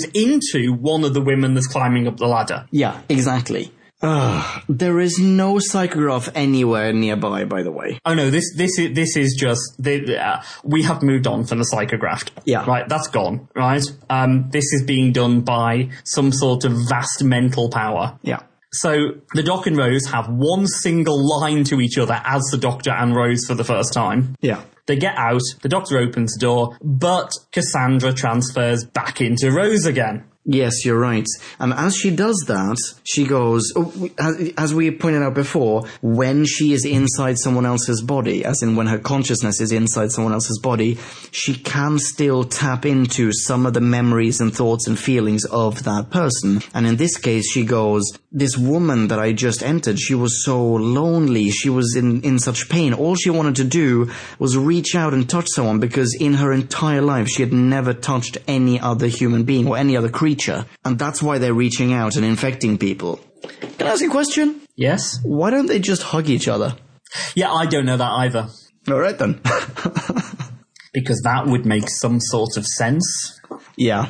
that's climbing up the ladder. Yeah, exactly. There is no psychograph anywhere nearby, by the way. Oh no, this is just we have moved on from the psychograph. Yeah, right. That's gone. Right. This is being done by some sort of vast mental power. Yeah. So the Doc and Rose have one single line to each other as the Doctor and Rose for the first time. Yeah. They get out. The Doctor opens the door, but Cassandra transfers back into Rose again. Yes, you're right. And as she does that, she goes, as we pointed out before, when she is inside someone else's body, as in when her consciousness is inside someone else's body, she can still tap into some of the memories and thoughts and feelings of that person. And in this case, she goes, this woman that I just entered, she was so lonely, she was in such pain. All she wanted to do was reach out and touch someone, because in her entire life, she had never touched any other human being or any other creature. And that's why they're reaching out and infecting people. Can I ask you a question? Yes. Why don't they just hug each other? Yeah, I don't know that either. All right, then. Because that would make some sort of sense. Yeah.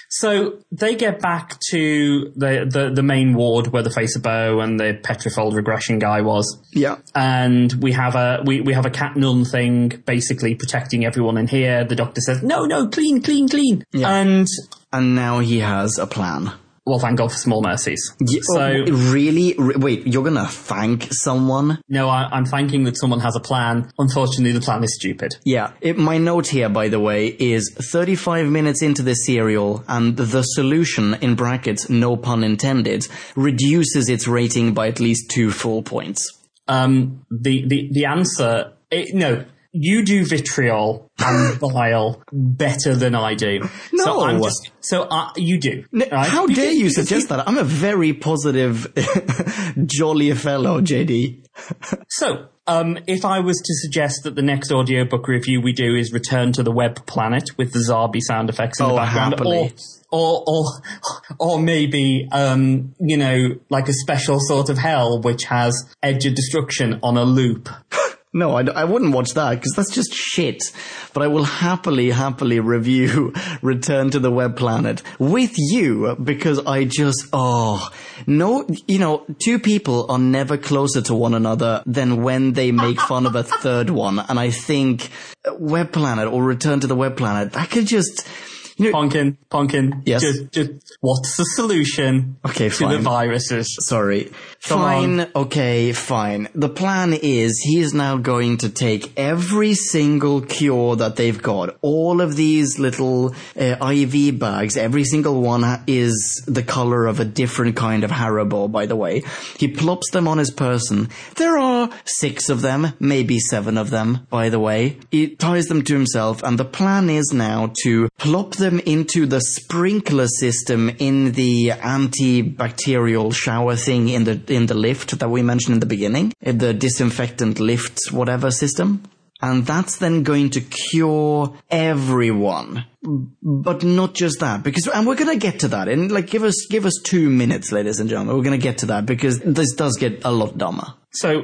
So they get back to the main ward where the Face of Bow and the Petrifold regression guy was. Yeah. And we have a cat nun thing basically protecting everyone in here. The doctor says, no, clean. Yeah. And now he has a plan. Well, thank God for small mercies. Yeah, So really? Wait, you're gonna thank someone? no, I'm thanking that someone has a plan. Unfortunately, the plan is stupid. Yeah. My note here, by the way, is 35 minutes into the serial, and the solution, in brackets, no pun intended, reduces its rating by at least 2 full points. The answer, no. You do vitriol and bile better than I do. No. You do. Right? How dare you suggest that? I'm a very positive, jolly fellow, JD. So, if I was to suggest that the next audiobook review we do is Return to the Web Planet with the Zarby sound effects in the background, happily. or maybe, like a special sort of hell which has Edge of Destruction on a loop. No, I wouldn't watch that because that's just shit. But I will happily review Return to the Web Planet with you because two people are never closer to one another than when they make fun of a third one. And I think Web Planet or Return to the Web Planet, I could just... Ponkin. Yes. Just what's the solution to the viruses? Sorry. Fine. The plan is he is now going to take every single cure that they've got, all of these little IV bags, every single one is the color of a different kind of Haribo, by the way. He plops them on his person. There are 6 of them, maybe 7 of them, by the way. He ties them to himself, and the plan is now to plop them into the sprinkler system in the antibacterial shower thing in the lift that we mentioned in the beginning, the disinfectant lift whatever system. And that's then going to cure everyone. But not just that, and we're going to get to that. And give us 2 minutes, ladies and gentlemen. We're going to get to that because this does get a lot dumber. So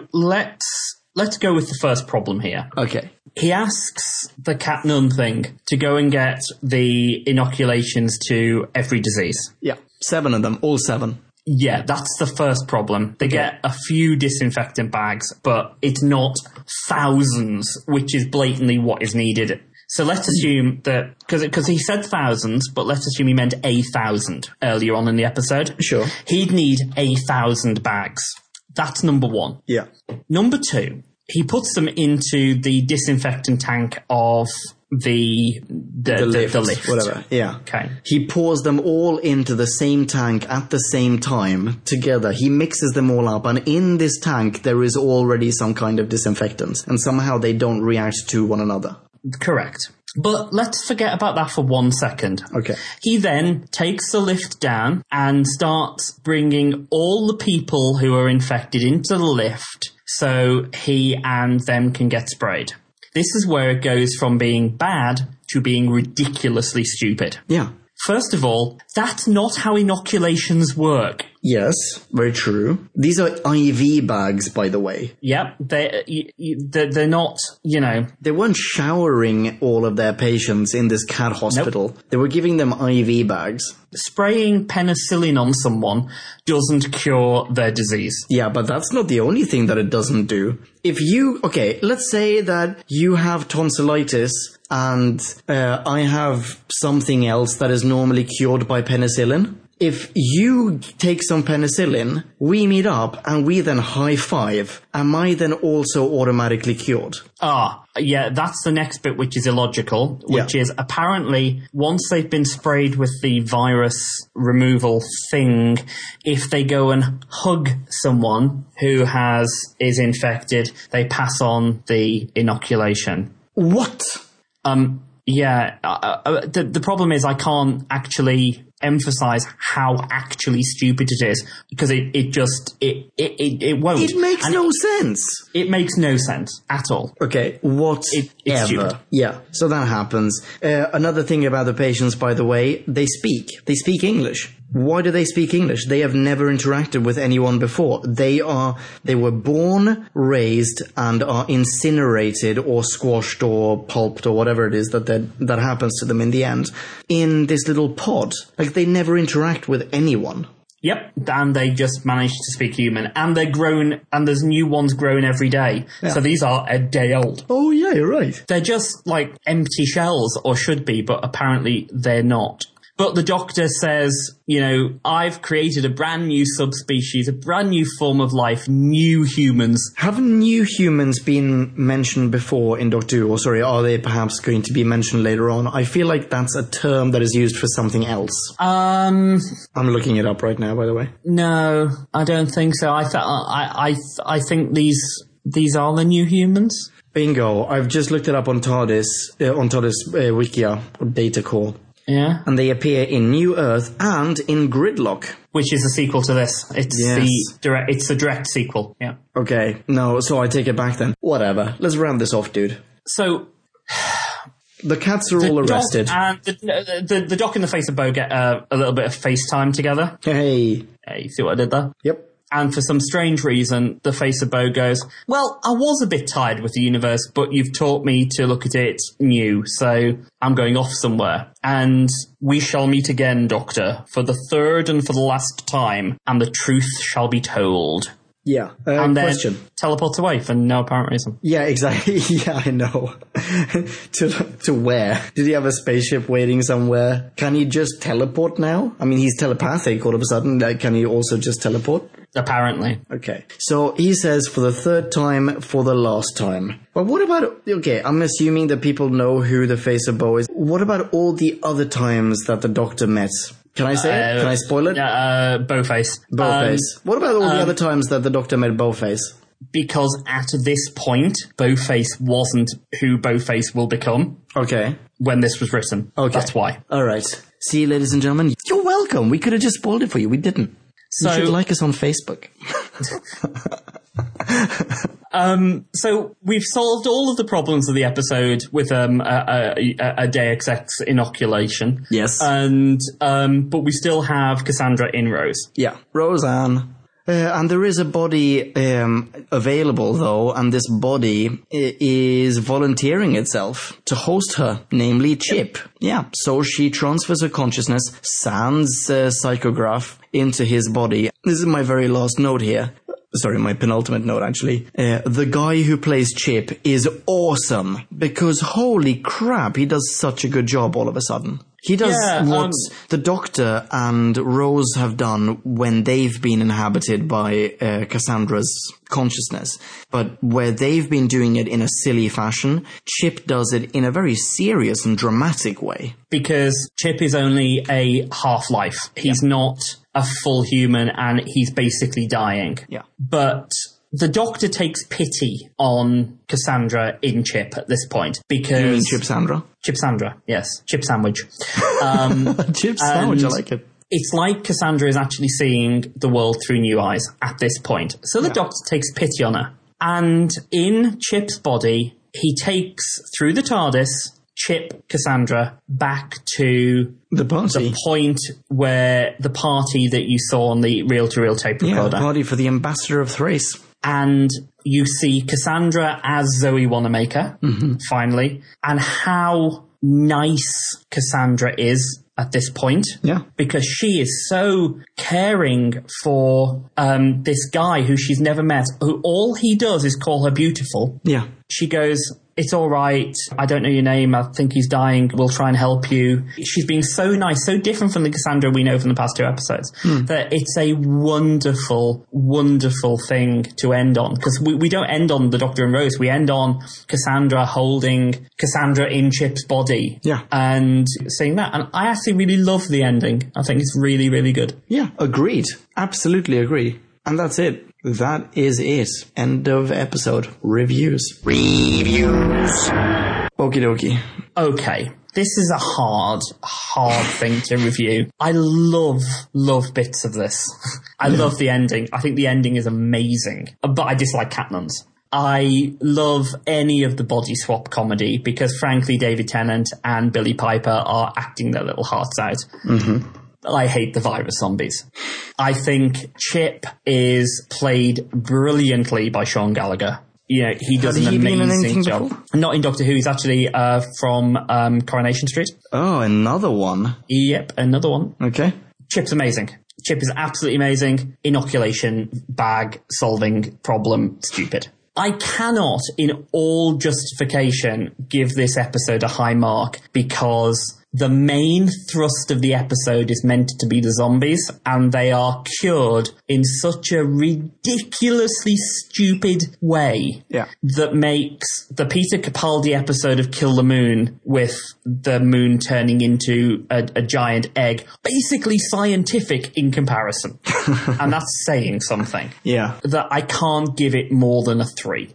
let's go with the first problem here. Okay. He asks the cat nun thing to go and get the inoculations to every disease. Yeah. 7 of them, all 7. Yeah, that's the first problem. They get a few disinfectant bags, but it's not thousands, which is blatantly what is needed. So let's assume that, because he said thousands, but let's assume he meant 1,000 earlier on in the episode. Sure. He'd need 1,000 bags. That's number 1. Yeah. Number 2, he puts them into the disinfectant tank of the lift. Whatever. Yeah. Okay. He pours them all into the same tank at the same time together. He mixes them all up, and in this tank there is already some kind of disinfectant, and somehow they don't react to one another. Correct. But let's forget about that for 1 second. Okay. He then takes the lift down and starts bringing all the people who are infected into the lift so he and them can get sprayed. This is where it goes from being bad to being ridiculously stupid. Yeah. First of all, that's not how inoculations work. Yes, very true. These are IV bags, by the way. Yep, they're not, They weren't showering all of their patients in this cat hospital. Nope. They were giving them IV bags. Spraying penicillin on someone doesn't cure their disease. Yeah, but that's not the only thing that it doesn't do. Let's say that you have tonsillitis and I have something else that is normally cured by penicillin. If you take some penicillin, we meet up and we then high five, am I then also automatically cured? Yeah, that's the next bit which is illogical, which is apparently once they've been sprayed with the virus removal thing, if they go and hug someone who is infected, they pass on the inoculation. What? The problem is I can't actually emphasize how actually stupid it is because it won't. It makes no sense. It makes no sense at all. Okay, whatever. Stupid. Yeah, so that happens. Another thing about the patients, by the way, they speak English. Why do they speak English? They have never interacted with anyone before. They were born, raised, and are incinerated or squashed or pulped or whatever it is that happens to them in the end in this little pod. Like, they never interact with anyone. Yep, and they just managed to speak human. And they're grown, and there's new ones grown every day. Yeah. So these are a day old. Oh, yeah, you're right. They're just like empty shells, or should be, but apparently they're not. But the Doctor says, you know, I've created a brand new subspecies, a brand new form of life, new humans. Have new humans been mentioned before in Doctor Who? Or sorry, are they perhaps going to be mentioned later on? I feel like that's a term that is used for something else. I'm looking it up right now, by the way. No, I don't think so. I think these are the new humans. Bingo. I've just looked it up on TARDIS Wikia, or Data Core. Yeah. And they appear in New Earth and in Gridlock. Which is a sequel to this. It's it's a direct sequel. Yeah. Okay. No, so I take it back then. Whatever. Let's round this off, dude. So the cats are all arrested. And the Doc and the Face of Bo get a little bit of FaceTime together. Hey. Hey, see what I did there? Yep. And for some strange reason, the Face of Bo goes, well, I was a bit tired with the universe, but you've taught me to look at it new, so I'm going off somewhere. And we shall meet again, Doctor, for the third and for the last time, and the truth shall be told. Yeah. And then question. Teleports away for no apparent reason. Yeah, exactly. Yeah, I know. To where? Did he have a spaceship waiting somewhere? Can he just teleport now? I mean, he's telepathic all of a sudden. Can he also just teleport? Apparently. Okay. So he says for the third time, for the last time. But what about... Okay, I'm assuming that people know who the Face of Bo is. What about all the other times that the Doctor met? Can I say it? Can I spoil it? Bowface. Bowface. What about all the other times that the Doctor met Bowface? Because at this point, Bowface wasn't who Bowface will become. Okay. When this was written. Okay. That's why. All right. See you, ladies and gentlemen. You're welcome. We could have just spoiled it for you. We didn't. So, you should like us on Facebook. So we've solved all of the problems of the episode with a Deus Ex inoculation. Yes. And but we still have Cassandra in Rose. Yeah, Roseanne. And there is a body available, though, and this body is volunteering itself to host her, namely Chip. Yeah, so she transfers her consciousness, sans psychograph, into his body. This is my very last note here. Sorry, my penultimate note, actually. The guy who plays Chip is awesome, because holy crap, he does such a good job all of a sudden. He does what the Doctor and Rose have done when they've been inhabited by Cassandra's consciousness. But where they've been doing it in a silly fashion, Chip does it in a very serious and dramatic way. Because Chip is only a half-life. He's not a full human, and he's basically dying. Yeah. But the Doctor takes pity on Cassandra in Chip at this point, because... You mean Chip Sandra? Chip Sandra, yes. Chip Sandwich. Chip Sandwich, I like it. It's like Cassandra is actually seeing the world through new eyes at this point. So the Doctor takes pity on her. And in Chip's body, he takes, through the TARDIS, Chip Cassandra back to the party. The point where the party that you saw on the reel-to-reel tape recorder. Yeah, the party for the Ambassador of Thrace. And you see Cassandra as Zoe Wanamaker, finally, and how nice Cassandra is at this point. Yeah. Because she is so caring for this guy who she's never met, who all he does is call her beautiful. Yeah. She goes, it's all right. I don't know your name. I think he's dying. We'll try and help you. She's been so nice, so different from the Cassandra we know from the past two episodes, that it's a wonderful, wonderful thing to end on. Because we don't end on the Doctor and Rose. We end on Cassandra holding Cassandra in Chip's body. Yeah. And seeing that. And I actually really love the ending. I think it's really, really good. Yeah, agreed. Absolutely agree. And that's it. That is it. End of episode. Reviews. Okie dokie. Okay. This is a hard thing to review. I love bits of this. I love the ending. I think the ending is amazing. But I dislike Cat Nuns. I love any of the body swap comedy because, frankly, David Tennant and Billie Piper are acting their little hearts out. I hate the virus zombies. I think Chip is played brilliantly by Sean Gallagher. Yeah, he does an amazing job. Before? Not in Doctor Who. He's actually from Coronation Street. Oh, another one. Yep, another one. Okay. Chip's amazing. Chip is absolutely amazing. Inoculation, bag, solving, problem, stupid. I cannot, in all justification, give this episode a high mark because the main thrust of the episode is meant to be the zombies, and they are cured in such a ridiculously stupid way that makes the Peter Capaldi episode of Kill the Moon with the moon turning into a giant egg basically scientific in comparison. And that's saying something. Yeah. That I can't give it more than a 3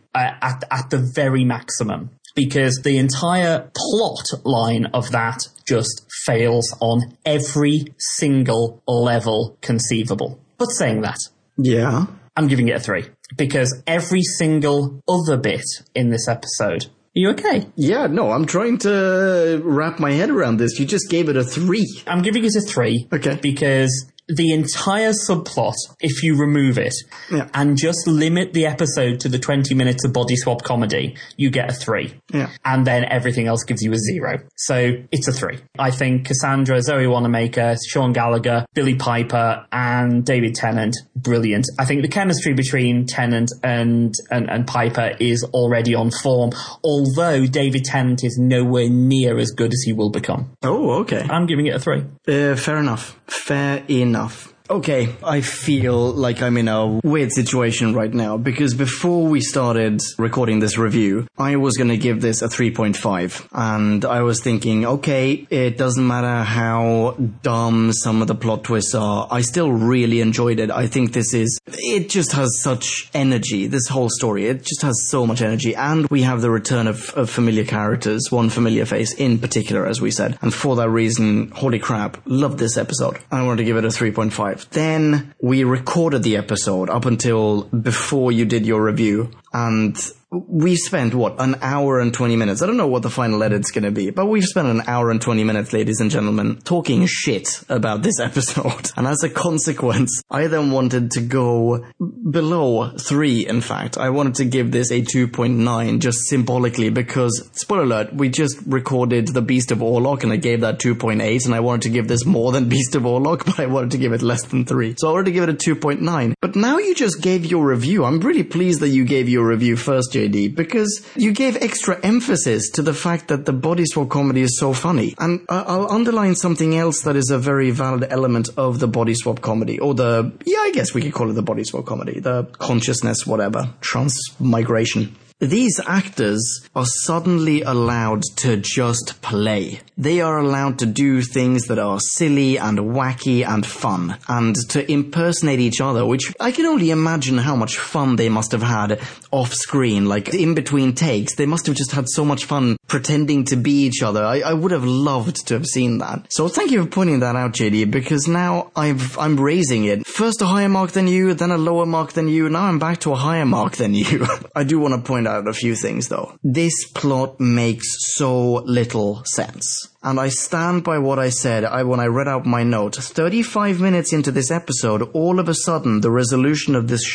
at the very maximum. Because the entire plot line of that just fails on every single level conceivable. But saying that, yeah, I'm giving it a 3. Because every single other bit in this episode... Are you okay? Yeah, no, I'm trying to wrap my head around this. You just gave it a 3. I'm giving it a 3. Okay. Because the entire subplot, if you remove it and just limit the episode to the 20 minutes of body swap comedy, you get a 3. Yeah. And then everything else gives you a 0. So it's a 3. I think Cassandra, Zoe Wanamaker, Sean Gallagher, Billy Piper, and David Tennant, brilliant. I think the chemistry between Tennant and Piper is already on form, although David Tennant is nowhere near as good as he will become. Oh, okay. I'm giving it a 3. Fair enough. Fair enough. Okay, I feel like I'm in a weird situation right now, because before we started recording this review, I was going to give this a 3.5, and I was thinking, okay, it doesn't matter how dumb some of the plot twists are, I still really enjoyed it. I think it just has such energy, this whole story, it just has so much energy, and we have the return of familiar characters, one familiar face in particular, as we said, and for that reason, holy crap, loved this episode. I wanted to give it a 3.5. Then we recorded the episode up until before you did your review, and we spent, an hour and 20 minutes. I don't know what the final edit's going to be, but we've spent an hour and 20 minutes, ladies and gentlemen, talking shit about this episode. And as a consequence, I then wanted to go below 3, in fact. I wanted to give this a 2.9, just symbolically, because, spoiler alert, we just recorded The Beast of Orlok, and I gave that 2.8, and I wanted to give this more than Beast of Orlok, but I wanted to give it less than 3. So I wanted to give it a 2.9. But now you just gave your review. I'm really pleased that you gave your review first, JD, because you gave extra emphasis to the fact that the body swap comedy is so funny. And I'll underline something else that is a very valid element of the body swap comedy, or I guess we could call it the body swap comedy, the consciousness, whatever, transmigration. These actors are suddenly allowed to just play. They are allowed to do things that are silly and wacky and fun, and to impersonate each other, which I can only imagine how much fun they must have had off screen, like in between takes. They must have just had so much fun pretending to be each other. I would have loved to have seen that. So thank you for pointing that out, JD, because now I'm raising it. First a higher mark than you, then a lower mark than you, now I'm back to a higher mark than you. I do want to point out a few things, though. This plot makes so little sense. And I stand by what I said when I read out my note. 35 minutes into this episode, all of a sudden, the resolution of this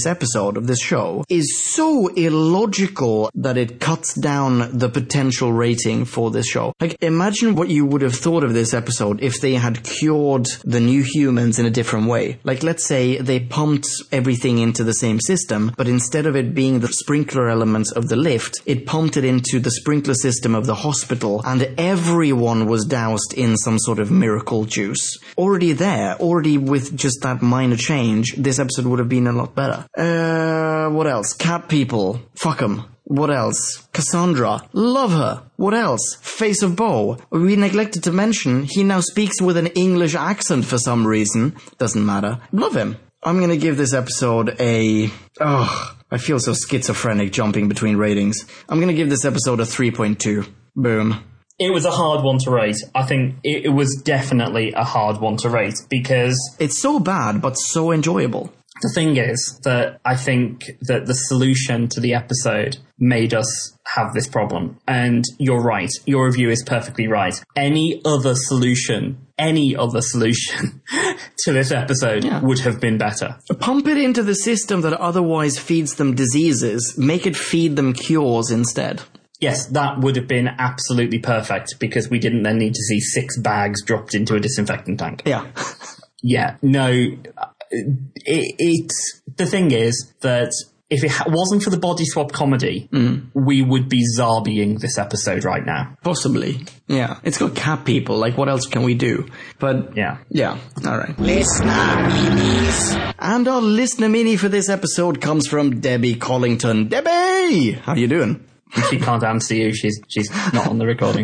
show, is so illogical that it cuts down the potential rating for this show. Like, imagine what you would have thought of this episode if they had cured the New Humans in a different way. Like, let's say they pumped everything into the same system, but instead of it being the sprinkler elements of the lift, it pumped it into the sprinkler system of the hospital, and everyone was doused in some sort of miracle juice. Already with just that minor change, this episode would have been a lot better. What else? Cat people. Fuck 'em. What else? Cassandra. Love her. What else? Face of Bo. We neglected to mention, he now speaks with an English accent for some reason. Doesn't matter. Love him. I'm gonna give this episode I feel so schizophrenic jumping between ratings. I'm gonna give this episode a 3.2. Boom. It was a hard one to rate. I think it was definitely a hard one to rate because... It's so bad, but so enjoyable. The thing is that I think that the solution to the episode made us have this problem. And you're right. Your review is perfectly right. Any other solution, any other solution to this episode would have been better. Pump it into the system that otherwise feeds them diseases. Make it feed them cures instead. Yes, that would have been absolutely perfect, because we didn't then need to see 6 bags dropped into a disinfectant tank. Yeah. Yeah, no, it's the thing is that if it wasn't for the body swap comedy, we would be zarbying this episode right now. Possibly. Yeah. It's got cat people. Like, what else can we do? But, yeah. All right. Listener minis. And our listener mini for this episode comes from Debbie Collington. Debbie! How you doing? She can't answer you. She's not on the recording.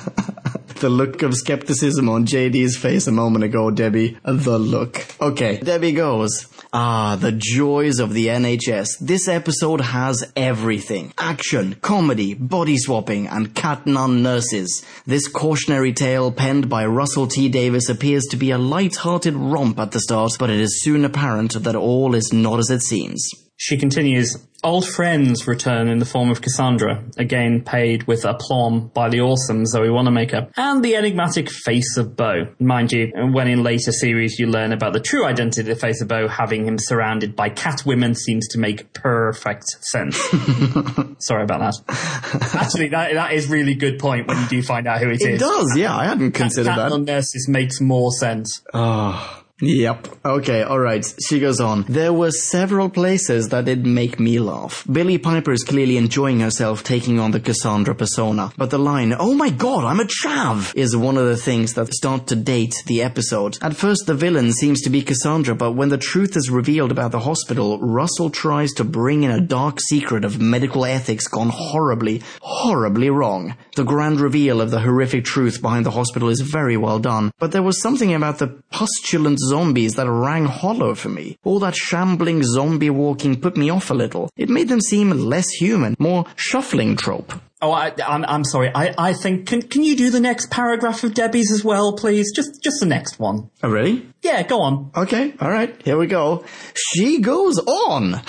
The look of skepticism on JD's face a moment ago, Debbie. The look. Okay, Debbie goes. The joys of the NHS. This episode has everything. Action, comedy, body swapping, and cat nun nurses. This cautionary tale penned by Russell T. Davis appears to be a light-hearted romp at the start, but it is soon apparent that all is not as it seems. She continues, old friends return in the form of Cassandra, again paid with aplomb by the awesome Zoe Wanamaker, and the enigmatic Face of Bo. Mind you, when in later series you learn about the true identity of Face of Bo, having him surrounded by cat women seems to make perfect sense. Sorry about that. Actually, that is really good point when you do find out who it is. It does, yeah, I hadn't considered that. Cat nurses makes more sense. Oh. Yep. Okay, alright. She goes on. There were several places that did make me laugh. Billie Piper is clearly enjoying herself taking on the Cassandra persona. But the line, "Oh my god, I'm a chav," is one of the things that start to date the episode. At first the villain seems to be Cassandra, but when the truth is revealed about the hospital, Russell tries to bring in a dark secret of medical ethics gone horribly, horribly wrong. The grand reveal of the horrific truth behind the hospital is very well done, but there was something about the pustulant zombies that rang hollow for me. All that shambling zombie walking put me off a little. It made them seem less human, more shuffling trope. Oh, I'm sorry. I think, can you do the next paragraph of Debbie's as well, please? Just the next one. Oh, really? Yeah, go on. Okay, alright, here we go. She goes on!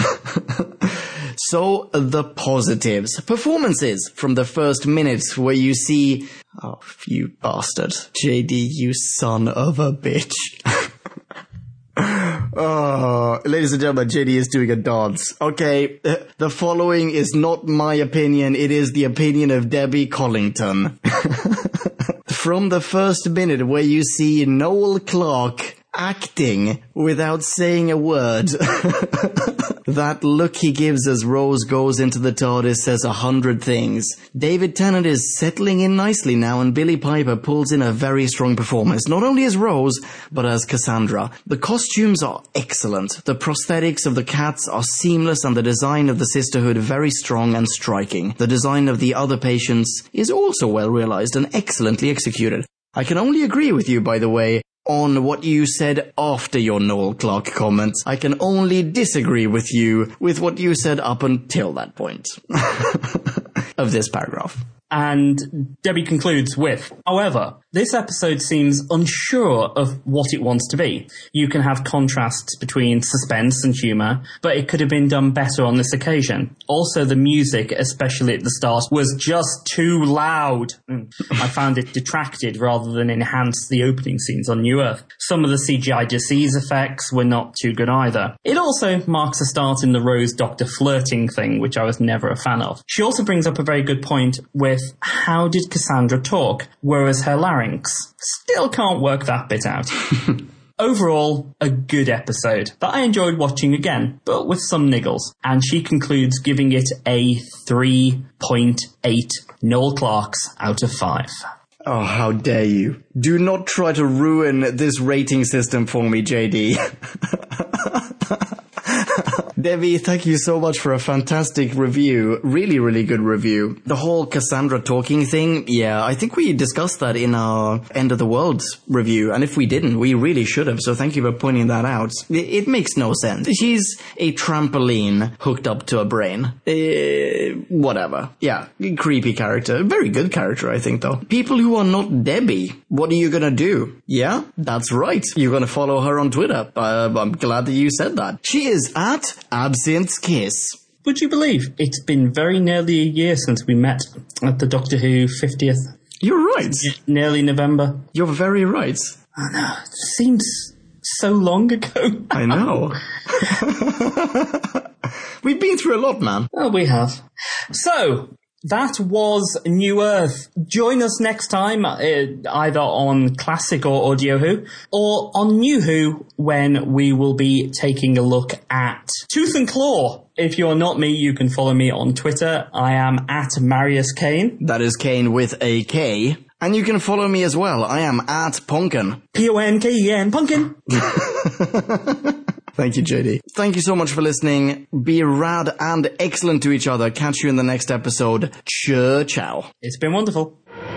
So, the positives. Performances from the first minutes where you see... Oh, you bastard. JD, you son of a bitch. Oh, ladies and gentlemen, JD is doing a dance. Okay, the following is not my opinion, it is the opinion of Debbie Collington. From the first minute where you see Noel Clarke acting without saying a word. That look he gives as Rose goes into the TARDIS says 100 things. David Tennant is settling in nicely now, and Billie Piper pulls in a very strong performance, not only as Rose, but as Cassandra. The costumes are excellent. The prosthetics of the cats are seamless, and the design of the sisterhood very strong and striking. The design of the other patients is also well realized and excellently executed. I can only agree with you, by the way, on what you said after your Noel Clarke comments. I can only disagree with you with what you said up until that point of this paragraph. And Debbie concludes with, however, this episode seems unsure of what it wants to be. You can have contrasts between suspense and humour, but it could have been done better on this occasion. Also, the music, especially at the start, was just too loud. I found it detracted rather than enhanced the opening scenes on New Earth. Some of the CGI disease effects were not too good either. It also marks a start in the Rose Doctor flirting thing, which I was never a fan of. She also brings up a very good point with how did Cassandra talk, whereas her larynx? Still can't work that bit out. Overall, a good episode that I enjoyed watching again, but with some niggles. And she concludes giving it a 3.8 Noel Clarks out of 5. Oh, how dare you. Do not try to ruin this rating system for me, JD. Debbie, thank you so much for a fantastic review. Really, really good review. The whole Cassandra talking thing, yeah, I think we discussed that in our End of the World review. And if we didn't, we really should have. So thank you for pointing that out. It makes no sense. She's a trampoline hooked up to a brain. Whatever. Yeah, creepy character. Very good character, I think, though. People who are not Debbie, what are you gonna do? Yeah, that's right. You're gonna follow her on Twitter. I'm glad that you said that. She is at Absinthe Kiss. Would you believe it's been very nearly a year since we met at the Doctor Who 50th? You're right. Nearly November. You're very right. I know. It seems so long ago. I know. We've been through a lot, man. Oh, we have. So, that was New Earth. Join us next time, either on Classic or Audio Who, or on New Who, when we will be taking a look at Tooth and Claw. If you're not me, you can follow me on Twitter. I am at Marius Kane. That is Kane with a K. And you can follow me as well. I am at Ponken. Ponken, Pumpkin. Thank you, JD. Thank you so much for listening. Be rad and excellent to each other. Catch you in the next episode. Ciao. It's been wonderful.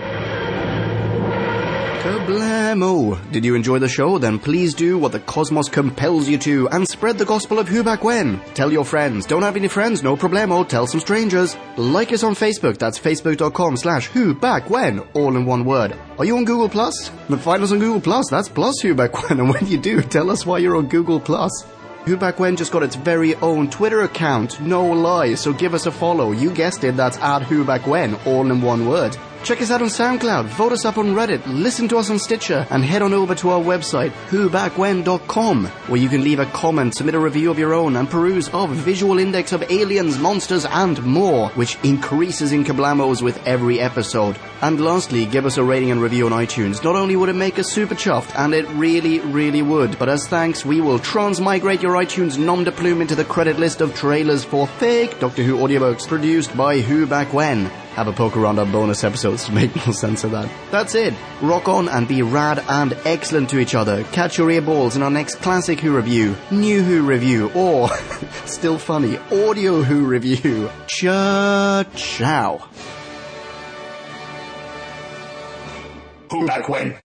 Kablamo! Did you enjoy the show? Then please do what the cosmos compels you to and spread the gospel of Who Back When. Tell your friends. Don't have any friends? No problemo. Tell some strangers. Like us on Facebook. That's facebook.com/Who Back When. All in one word. Are you on Google Plus? Then find us on Google Plus. That's plus Who Back When. And when you do, tell us why you're on Google Plus. Who Back When just got its very own Twitter account. No lie. So give us a follow. You guessed it. That's at Who Back When. All in one word. Check us out on SoundCloud, vote us up on Reddit, listen to us on Stitcher, and head on over to our website, whobackwhen.com, where you can leave a comment, submit a review of your own, and peruse our visual index of aliens, monsters, and more, which increases in kablamos with every episode. And lastly, give us a rating and review on iTunes. Not only would it make us super chuffed, and it really, really would, but as thanks, we will transmigrate your iTunes nom de plume into the credit list of trailers for fake Doctor Who audiobooks produced by Who Back When. Have a poke around our bonus episodes to make more sense of that. That's it. Rock on and be rad and excellent to each other. Catch your earballs in our next Classic Who review, New Who review, or, still funny, Audio Who review. Ciao. Who Back When?